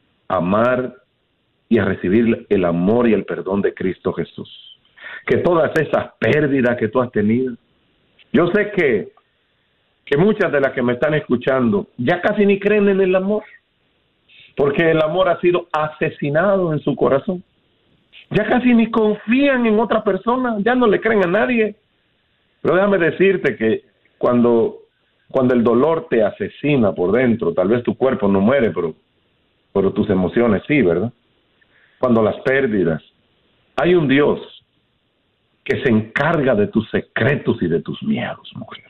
amar y a recibir el amor y el perdón de Cristo Jesús. Que todas esas pérdidas que tú has tenido, yo sé que muchas de las que me están escuchando ya casi ni creen en el amor, porque el amor ha sido asesinado en su corazón. Ya casi ni confían en otra persona, ya no le creen a nadie. Pero déjame decirte que cuando el dolor te asesina por dentro, tal vez tu cuerpo no muere, pero tus emociones sí, ¿verdad? Cuando las pérdidas, hay un Dios que se encarga de tus secretos y de tus miedos, mujer,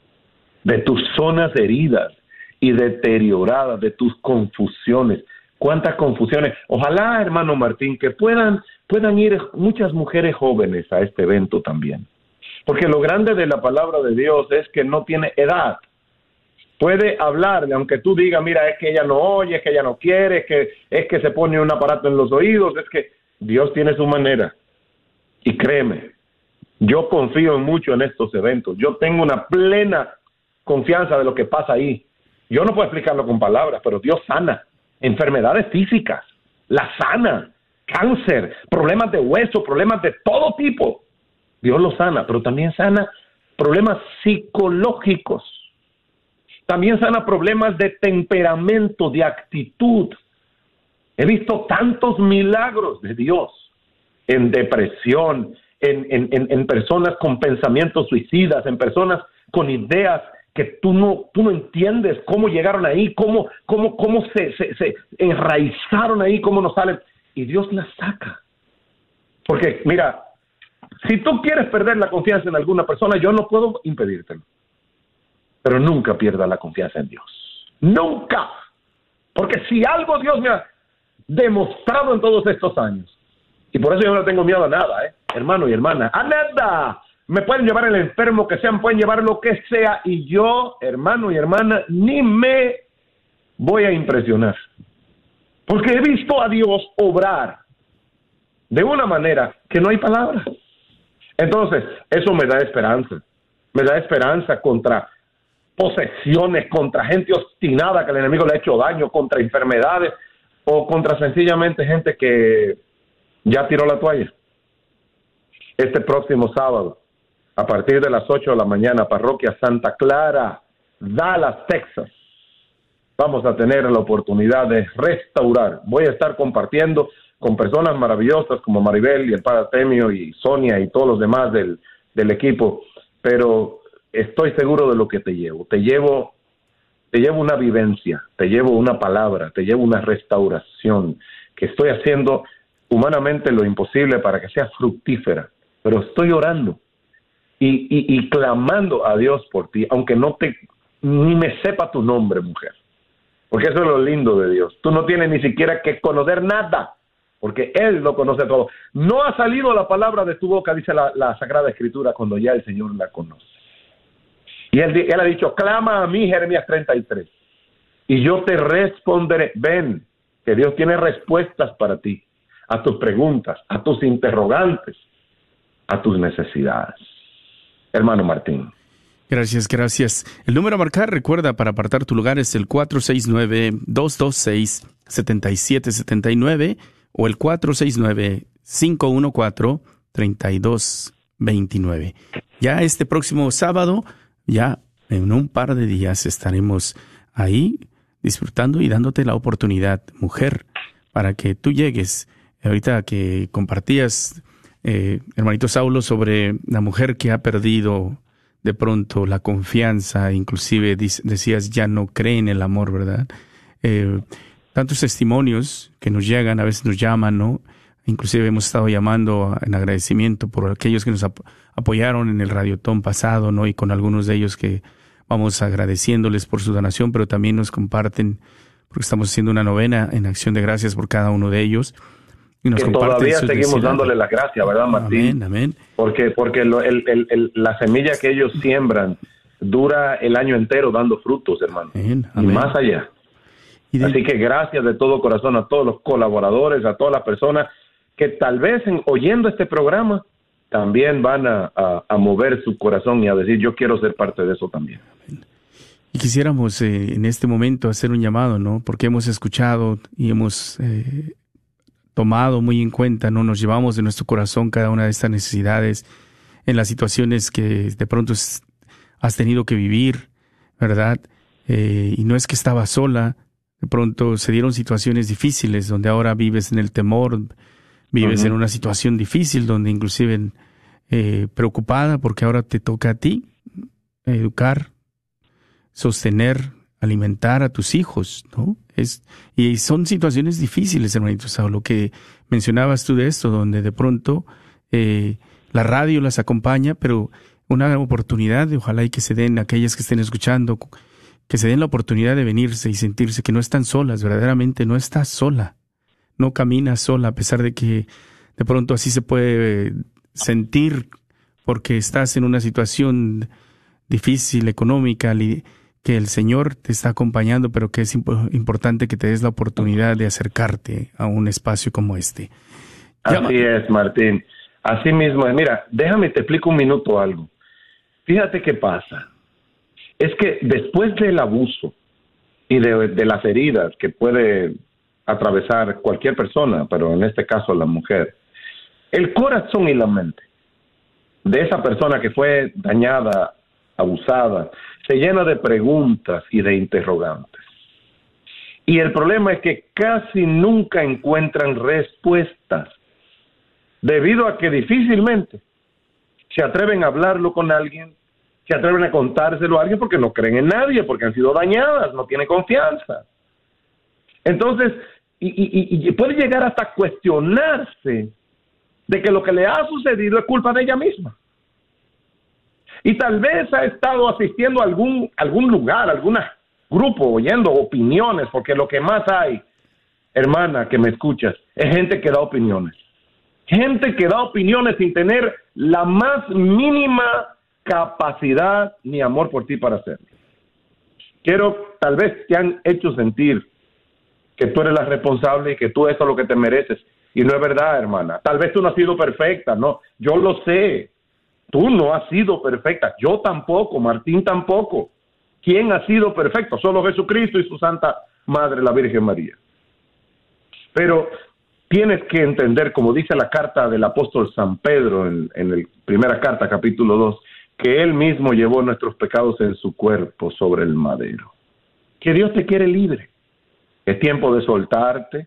de tus zonas heridas y deterioradas, de tus confusiones. ¿Cuántas confusiones? Ojalá, hermano Martín, que puedan ir muchas mujeres jóvenes a este evento también, porque lo grande de la palabra de Dios es que no tiene edad. Puede hablarle, aunque tú digas, mira, es que ella no oye, es que ella no quiere, es que se pone un aparato en los oídos, es que Dios tiene su manera. Y créeme, yo confío mucho en estos eventos. Yo tengo una plena confianza de lo que pasa ahí. Yo no puedo explicarlo con palabras, pero Dios sana enfermedades físicas, la sana, cáncer, problemas de hueso, problemas de todo tipo. Dios lo sana, pero también sana problemas psicológicos. También sana problemas de temperamento, de actitud. He visto tantos milagros de Dios en depresión, en personas con pensamientos suicidas, en personas con ideas que tú no entiendes cómo llegaron ahí, cómo se enraizaron ahí, cómo no salen. Y Dios las saca. Porque, mira, si tú quieres perder la confianza en alguna persona, yo no puedo impedírtelo. Pero nunca pierda la confianza en Dios. ¡Nunca! Porque si algo Dios me ha demostrado en todos estos años, y por eso yo no tengo miedo a nada, hermano y hermana, ¡a nada! Me pueden llevar el enfermo que sean, pueden llevar lo que sea, y yo, hermano y hermana, ni me voy a impresionar. Porque he visto a Dios obrar de una manera que no hay palabras. Entonces, eso me da esperanza. Me da esperanza contra posesiones, contra gente obstinada que el enemigo le ha hecho daño, contra enfermedades, o contra sencillamente gente que ya tiró la toalla. Este próximo sábado, a partir de las 8 de la mañana, Parroquia Santa Clara, Dallas, Texas, vamos a tener la oportunidad de restaurar. Voy a estar compartiendo con personas maravillosas como Maribel y el padre Artemio y Sonia y todos los demás del equipo, pero estoy seguro de lo que te llevo. Te llevo una vivencia, te llevo una palabra, te llevo una restauración, que estoy haciendo humanamente lo imposible para que sea fructífera, pero estoy orando y clamando a Dios por ti, aunque ni me sepa tu nombre, mujer, porque eso es lo lindo de Dios. Tú no tienes ni siquiera que conocer nada, porque Él lo conoce todo. No ha salido la palabra de tu boca, dice la Sagrada Escritura, cuando ya el Señor la conoce. Y él ha dicho, clama a mí, Jeremías 33, y yo te responderé. Ven, que Dios tiene respuestas para ti, a tus preguntas, a tus interrogantes, a tus necesidades. Hermano Martín. Gracias. El número a marcar, recuerda, para apartar tu lugar es el 469-226-7779 o el 469-514-3229. Ya este próximo sábado, ya en un par de días estaremos ahí disfrutando y dándote la oportunidad, mujer, para que tú llegues. Ahorita que compartías, hermanito Saulo, sobre la mujer que ha perdido de pronto la confianza, inclusive decías ya no cree en el amor, ¿verdad? Tantos testimonios que nos llegan, a veces nos llaman, ¿no? Inclusive hemos estado llamando en agradecimiento por aquellos que nos apoyaron en el Radiotón pasado, ¿no? Y con algunos de ellos que vamos agradeciéndoles por su donación, pero también nos comparten, porque estamos haciendo una novena en acción de gracias por cada uno de ellos. Y nos que todavía seguimos dándole las gracias, ¿verdad, Martín? Amén. Porque la semilla que ellos siembran dura el año entero dando frutos, hermano. Amén. Y más allá. Así que gracias de todo corazón a todos los colaboradores, a todas las personas que tal vez oyendo este programa también van a mover su corazón y a decir, yo quiero ser parte de eso también. Amén. Y quisiéramos en este momento hacer un llamado, ¿no? Porque hemos escuchado y hemos tomado muy en cuenta, ¿no? Nos llevamos de nuestro corazón cada una de estas necesidades en las situaciones que de pronto has tenido que vivir, ¿verdad? Y no es que estaba sola, de pronto se dieron situaciones difíciles donde ahora vives en el temor, vives en una situación difícil donde inclusive preocupada porque ahora te toca a ti educar, sostener, alimentar a tus hijos, ¿no? Y son situaciones difíciles, hermanito Saulo, que mencionabas tú de esto, donde de pronto la radio las acompaña, pero una oportunidad, ojalá y que se den aquellas que estén escuchando, que se den la oportunidad de venirse y sentirse que no están solas, verdaderamente no estás sola, no caminas sola, a pesar de que de pronto así se puede sentir porque estás en una situación difícil, económica, que el Señor te está acompañando, pero que es importante que te des la oportunidad de acercarte a un espacio como este. Así es, Martín. Así mismo, mira, déjame te explico un minuto algo. Fíjate qué pasa. Es que después del abuso y de las heridas que puede atravesar cualquier persona, pero en este caso la mujer, el corazón y la mente de esa persona que fue dañada, abusada, se llena de preguntas y de interrogantes. Y el problema es que casi nunca encuentran respuestas, debido a que difícilmente se atreven a hablarlo con alguien, se atreven a contárselo a alguien porque no creen en nadie, porque han sido dañadas, no tienen confianza. Entonces, y puede llegar hasta cuestionarse de que lo que le ha sucedido es culpa de ella misma. Y tal vez ha estado asistiendo a algún lugar, algún grupo, oyendo opiniones, porque lo que más hay, hermana que me escuchas, es gente que da opiniones. Gente que da opiniones sin tener la más mínima capacidad ni amor por ti para hacerlo. Tal vez te han hecho sentir que tú eres la responsable y que tú eso es lo que te mereces. Y no es verdad, hermana. Tal vez tú no has sido perfecta, no. Yo lo sé. Tú no has sido perfecta, yo tampoco, Martín tampoco. ¿Quién ha sido perfecto? Solo Jesucristo y su Santa Madre, la Virgen María. Pero tienes que entender, como dice la carta del apóstol San Pedro en la primera carta, capítulo 2, que Él mismo llevó nuestros pecados en su cuerpo sobre el madero. Que Dios te quiere libre. Es tiempo de soltarte,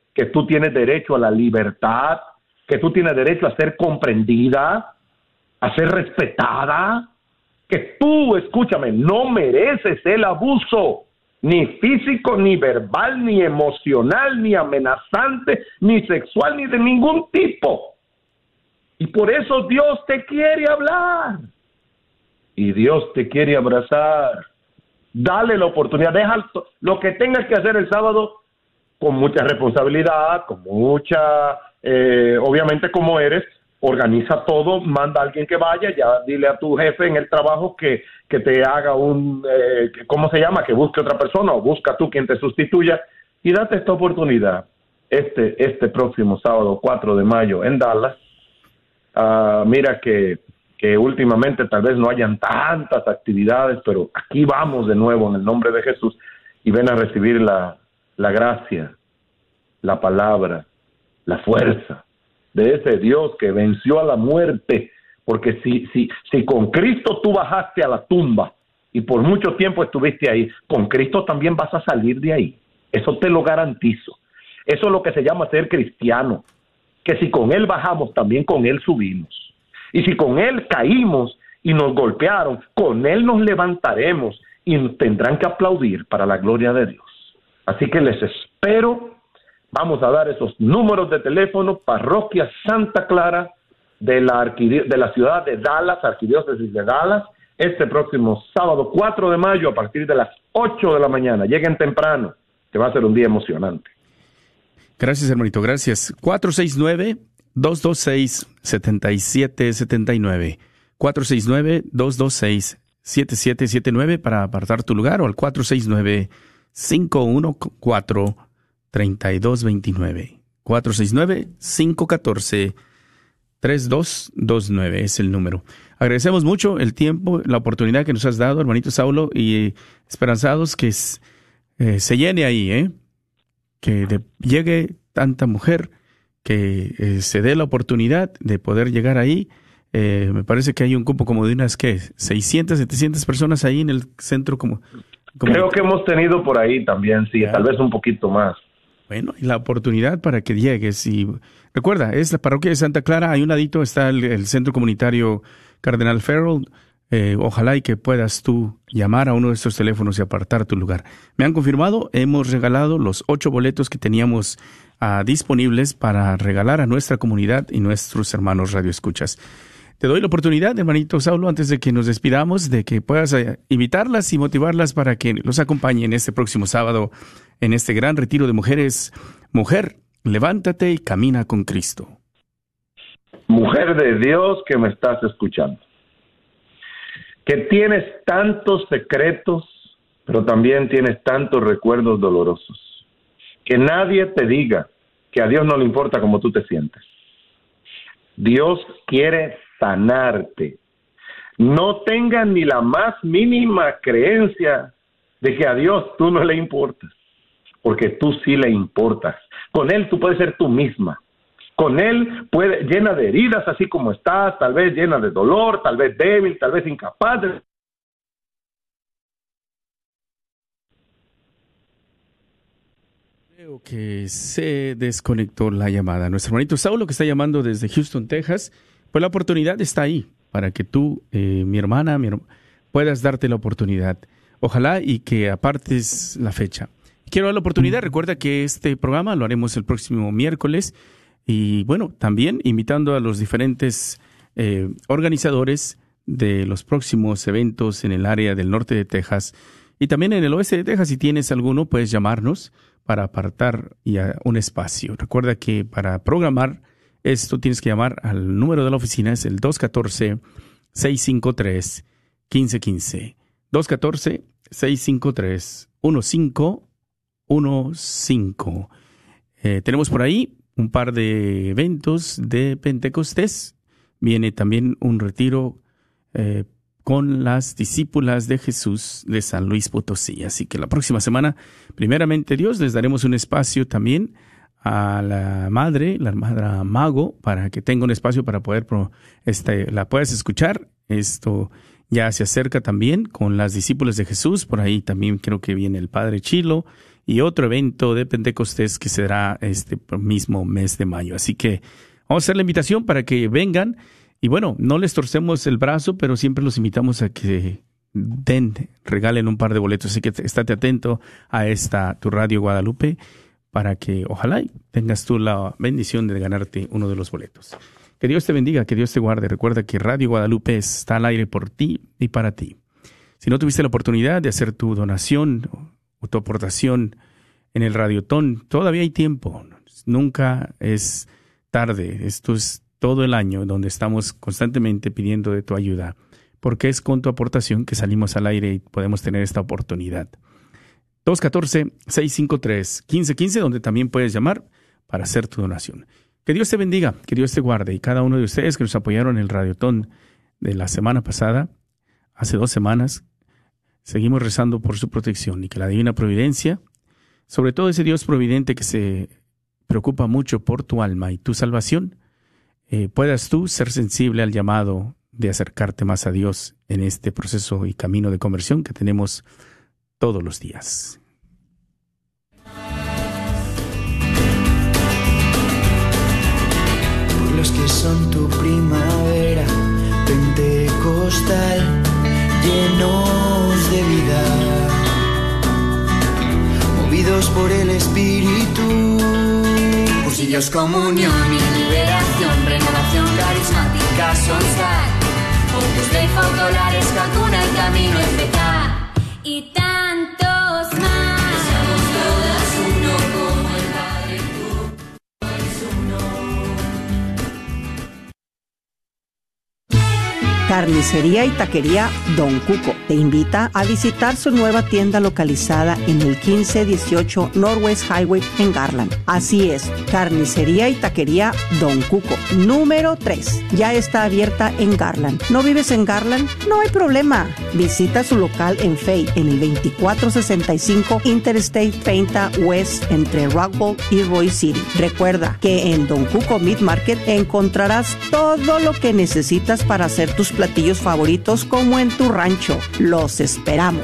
que tú tienes derecho a la libertad, que tú tienes derecho a ser comprendida, a ser respetada, que tú, escúchame, no mereces el abuso, ni físico, ni verbal, ni emocional, ni amenazante, ni sexual, ni de ningún tipo. Y por eso Dios te quiere hablar. Y Dios te quiere abrazar. Dale la oportunidad, deja lo que tengas que hacer el sábado con mucha responsabilidad, con mucha, obviamente como eres, organiza todo, manda a alguien que vaya, ya dile a tu jefe en el trabajo que te haga ¿cómo se llama? Que busque otra persona o busca tú quien te sustituya y date esta oportunidad este próximo sábado 4 de mayo en Dallas. Mira que últimamente tal vez no hayan tantas actividades, pero aquí vamos de nuevo en el nombre de Jesús y ven a recibir la gracia, la palabra, la fuerza de ese Dios que venció a la muerte, porque si con Cristo tú bajaste a la tumba y por mucho tiempo estuviste ahí, con Cristo también vas a salir de ahí, eso te lo garantizo. Eso es lo que se llama ser cristiano, que si con Él bajamos, también con Él subimos, y si con Él caímos y nos golpearon, con Él nos levantaremos y tendrán que aplaudir para la gloria de Dios. Así que les espero. Vamos a dar esos números de teléfono. Parroquia Santa Clara de la ciudad de Dallas, Arquidiócesis de Dallas, este próximo sábado 4 de mayo a partir de las 8 de la mañana. Lleguen temprano, que va a ser un día emocionante. Gracias, hermanito, gracias. 469-226-7779. 469-226-7779 para apartar tu lugar, o al 469-514-3229. 469-514-3229 es el número. Agradecemos mucho el tiempo, la oportunidad que nos has dado, hermanito Saulo, y esperanzados que se llene ahí, que llegue tanta mujer, que se dé la oportunidad de poder llegar ahí. Me parece que hay un cupo como de unas, 600, 700 personas ahí en el centro. Creo que hemos tenido por ahí también, sí, tal vez un poquito más. Bueno, y la oportunidad para que llegues. Y recuerda, es la parroquia de Santa Clara, ahí un ladito está el centro comunitario Cardenal Farrell. Ojalá y que puedas tú llamar a uno de estos teléfonos y apartar tu lugar. Me han confirmado, hemos regalado los 8 boletos que teníamos disponibles para regalar a nuestra comunidad y nuestros hermanos radioescuchas. Te doy la oportunidad, hermanito Saulo, antes de que nos despidamos, de que puedas invitarlas y motivarlas para que los acompañen este próximo sábado en este gran retiro de mujeres. Mujer, levántate y camina con Cristo. Mujer de Dios que me estás escuchando, que tienes tantos secretos, pero también tienes tantos recuerdos dolorosos. Que nadie te diga que a Dios no le importa cómo tú te sientes. Dios quiere sanarte. No tengas ni la más mínima creencia de que a Dios tú no le importas, porque tú sí le importas. Con Él tú puedes ser tú misma. Con Él llena de heridas así como estás, tal vez llena de dolor, tal vez débil, tal vez incapaz de... Creo que se desconectó la llamada. Nuestro hermanito Saulo, que está llamando desde Houston, Texas, pues la oportunidad está ahí para que tú, mi hermana, puedas darte la oportunidad. Ojalá y que apartes la fecha. Quiero dar la oportunidad. Recuerda que este programa lo haremos el próximo miércoles. Y bueno, también invitando a los diferentes organizadores de los próximos eventos en el área del norte de Texas y también en el oeste de Texas. Si tienes alguno, puedes llamarnos para apartar un espacio. Recuerda que para programar esto tienes que llamar al número de la oficina, es el 214-653-1515. 214-653-1515. Tenemos por ahí un par de eventos de Pentecostés. Viene también un retiro con las discípulas de Jesús de San Luis Potosí. Así que la próxima semana, primeramente Dios, les daremos un espacio también a la hermana Mago, para que tenga un espacio para poder la puedas escuchar. Esto ya se acerca también con las discípulas de Jesús. Por ahí también creo que viene el Padre Chilo y otro evento de Pentecostés que será este mismo mes de mayo. Así que vamos a hacer la invitación para que vengan. Y bueno, no les torcemos el brazo, pero siempre los invitamos a que regalen un par de boletos. Así que estate atento a tu Radio Guadalupe para que ojalá tengas tú la bendición de ganarte uno de los boletos. Que Dios te bendiga, que Dios te guarde. Recuerda que Radio Guadalupe está al aire por ti y para ti. Si no tuviste la oportunidad de hacer tu donación o tu aportación en el Radiotón, todavía hay tiempo. Nunca es tarde. Esto es todo el año donde estamos constantemente pidiendo de tu ayuda, porque es con tu aportación que salimos al aire y podemos tener esta oportunidad. 214-653-1515, donde también puedes llamar para hacer tu donación. Que Dios te bendiga, que Dios te guarde, y cada uno de ustedes que nos apoyaron en el Radiotón de la semana pasada, hace 2 semanas, seguimos rezando por su protección y que la divina providencia, sobre todo ese Dios providente que se preocupa mucho por tu alma y tu salvación, puedas tú ser sensible al llamado de acercarte más a Dios en este proceso y camino de conversión que tenemos todos los días. Por los que son tu primavera pentecostal, llenos de vida, movidos por el Espíritu. Cursillos, comunión y liberación, renovación carismática, Sonsal, Opus Dei, Focolares, Cacuna, El Camino, FK y tantos más. Somos todas uno como el Padre, tú eres uno. Carnicería y Taquería Don Cuco te invita a visitar su nueva tienda localizada en el 1518 Northwest Highway en Garland. Así es, Carnicería y Taquería Don Cuco, número 3. Ya está abierta en Garland. ¿No vives en Garland? No hay problema. Visita su local en Fay, en el 2465 Interstate 30 West, entre Rockwall y Roy City. Recuerda que en Don Cuco Meat Market encontrarás todo lo que necesitas para hacer tus platillos favoritos como en tu rancho. Los esperamos.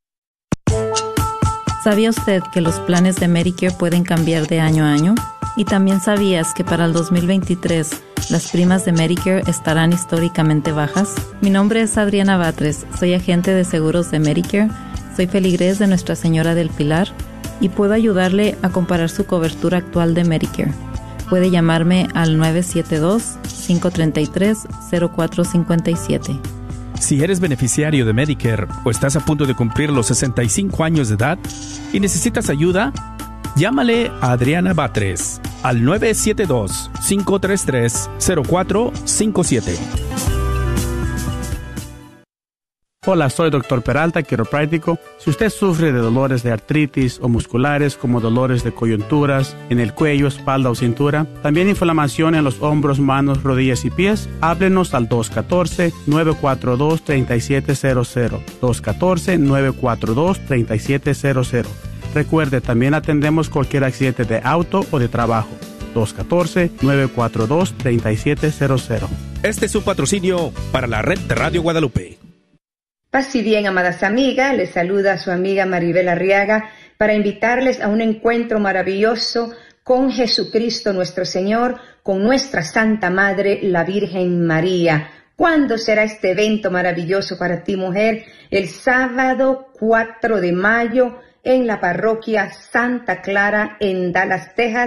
¿Sabía usted que los planes de Medicare pueden cambiar de año a año? ¿Y también sabías que para el 2023 las primas de Medicare estarán históricamente bajas? Mi nombre es Adriana Batres, soy agente de seguros de Medicare, soy feligrés de Nuestra Señora del Pilar y puedo ayudarle a comparar su cobertura actual de Medicare. Puede llamarme al 972-533-0457. Si eres beneficiario de Medicare o estás a punto de cumplir los 65 años de edad y necesitas ayuda, llámale a Adriana Batres al 972-533-0457. Hola, soy Dr. Peralta, quiropráctico. Si usted sufre de dolores de artritis o musculares como dolores de coyunturas en el cuello, espalda o cintura, también inflamación en los hombros, manos, rodillas y pies, háblenos al 214-942-3700. 214-942-3700. Recuerde, también atendemos cualquier accidente de auto o de trabajo. 214-942-3700. Este es un patrocinio para la red de Radio Guadalupe. Paz y bien, amadas amigas, les saluda su amiga Maribel Arriaga para invitarles a un encuentro maravilloso con Jesucristo nuestro Señor, con nuestra Santa Madre, la Virgen María. ¿Cuándo será este evento maravilloso para ti, mujer? El sábado 4 de mayo en la parroquia Santa Clara en Dallas, Texas.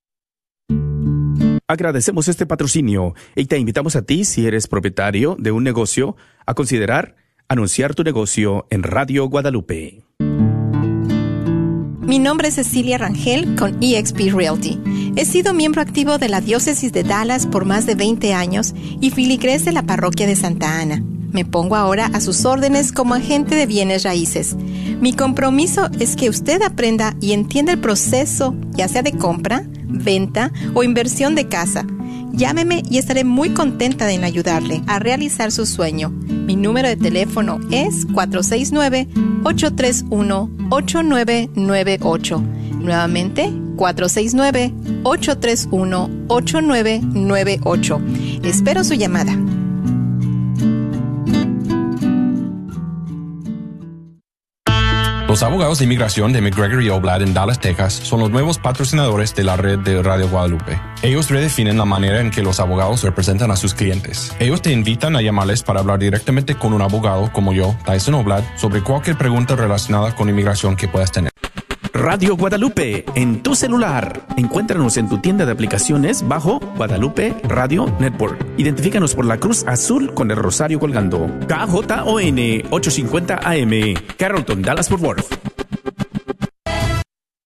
Agradecemos este patrocinio y te invitamos a ti, si eres propietario de un negocio, a considerar anunciar tu negocio en Radio Guadalupe. Mi nombre es Cecilia Rangel con eXp Realty. He sido miembro activo de la Diócesis de Dallas por más de 20 años y filigrés de la Parroquia de Santa Ana. Me pongo ahora a sus órdenes como agente de bienes raíces. Mi compromiso es que usted aprenda y entienda el proceso, ya sea de compra, venta o inversión de casa. Llámeme y estaré muy contenta en ayudarle a realizar su sueño. Mi número de teléfono es 469-831-8998. Nuevamente, 469-831-8998. Espero su llamada. Los abogados de inmigración de McGregor & Oblad en Dallas, Texas, son los nuevos patrocinadores de la red de Radio Guadalupe. Ellos redefinen la manera en que los abogados representan a sus clientes. Ellos te invitan a llamarles para hablar directamente con un abogado como yo, Tyson Oblad, sobre cualquier pregunta relacionada con inmigración que puedas tener. Radio Guadalupe en tu celular. Encuéntranos en tu tienda de aplicaciones bajo Guadalupe Radio Network. Identifícanos por la cruz azul con el rosario colgando. KJON 850 AM, Carrollton, Dallas, Fort Worth.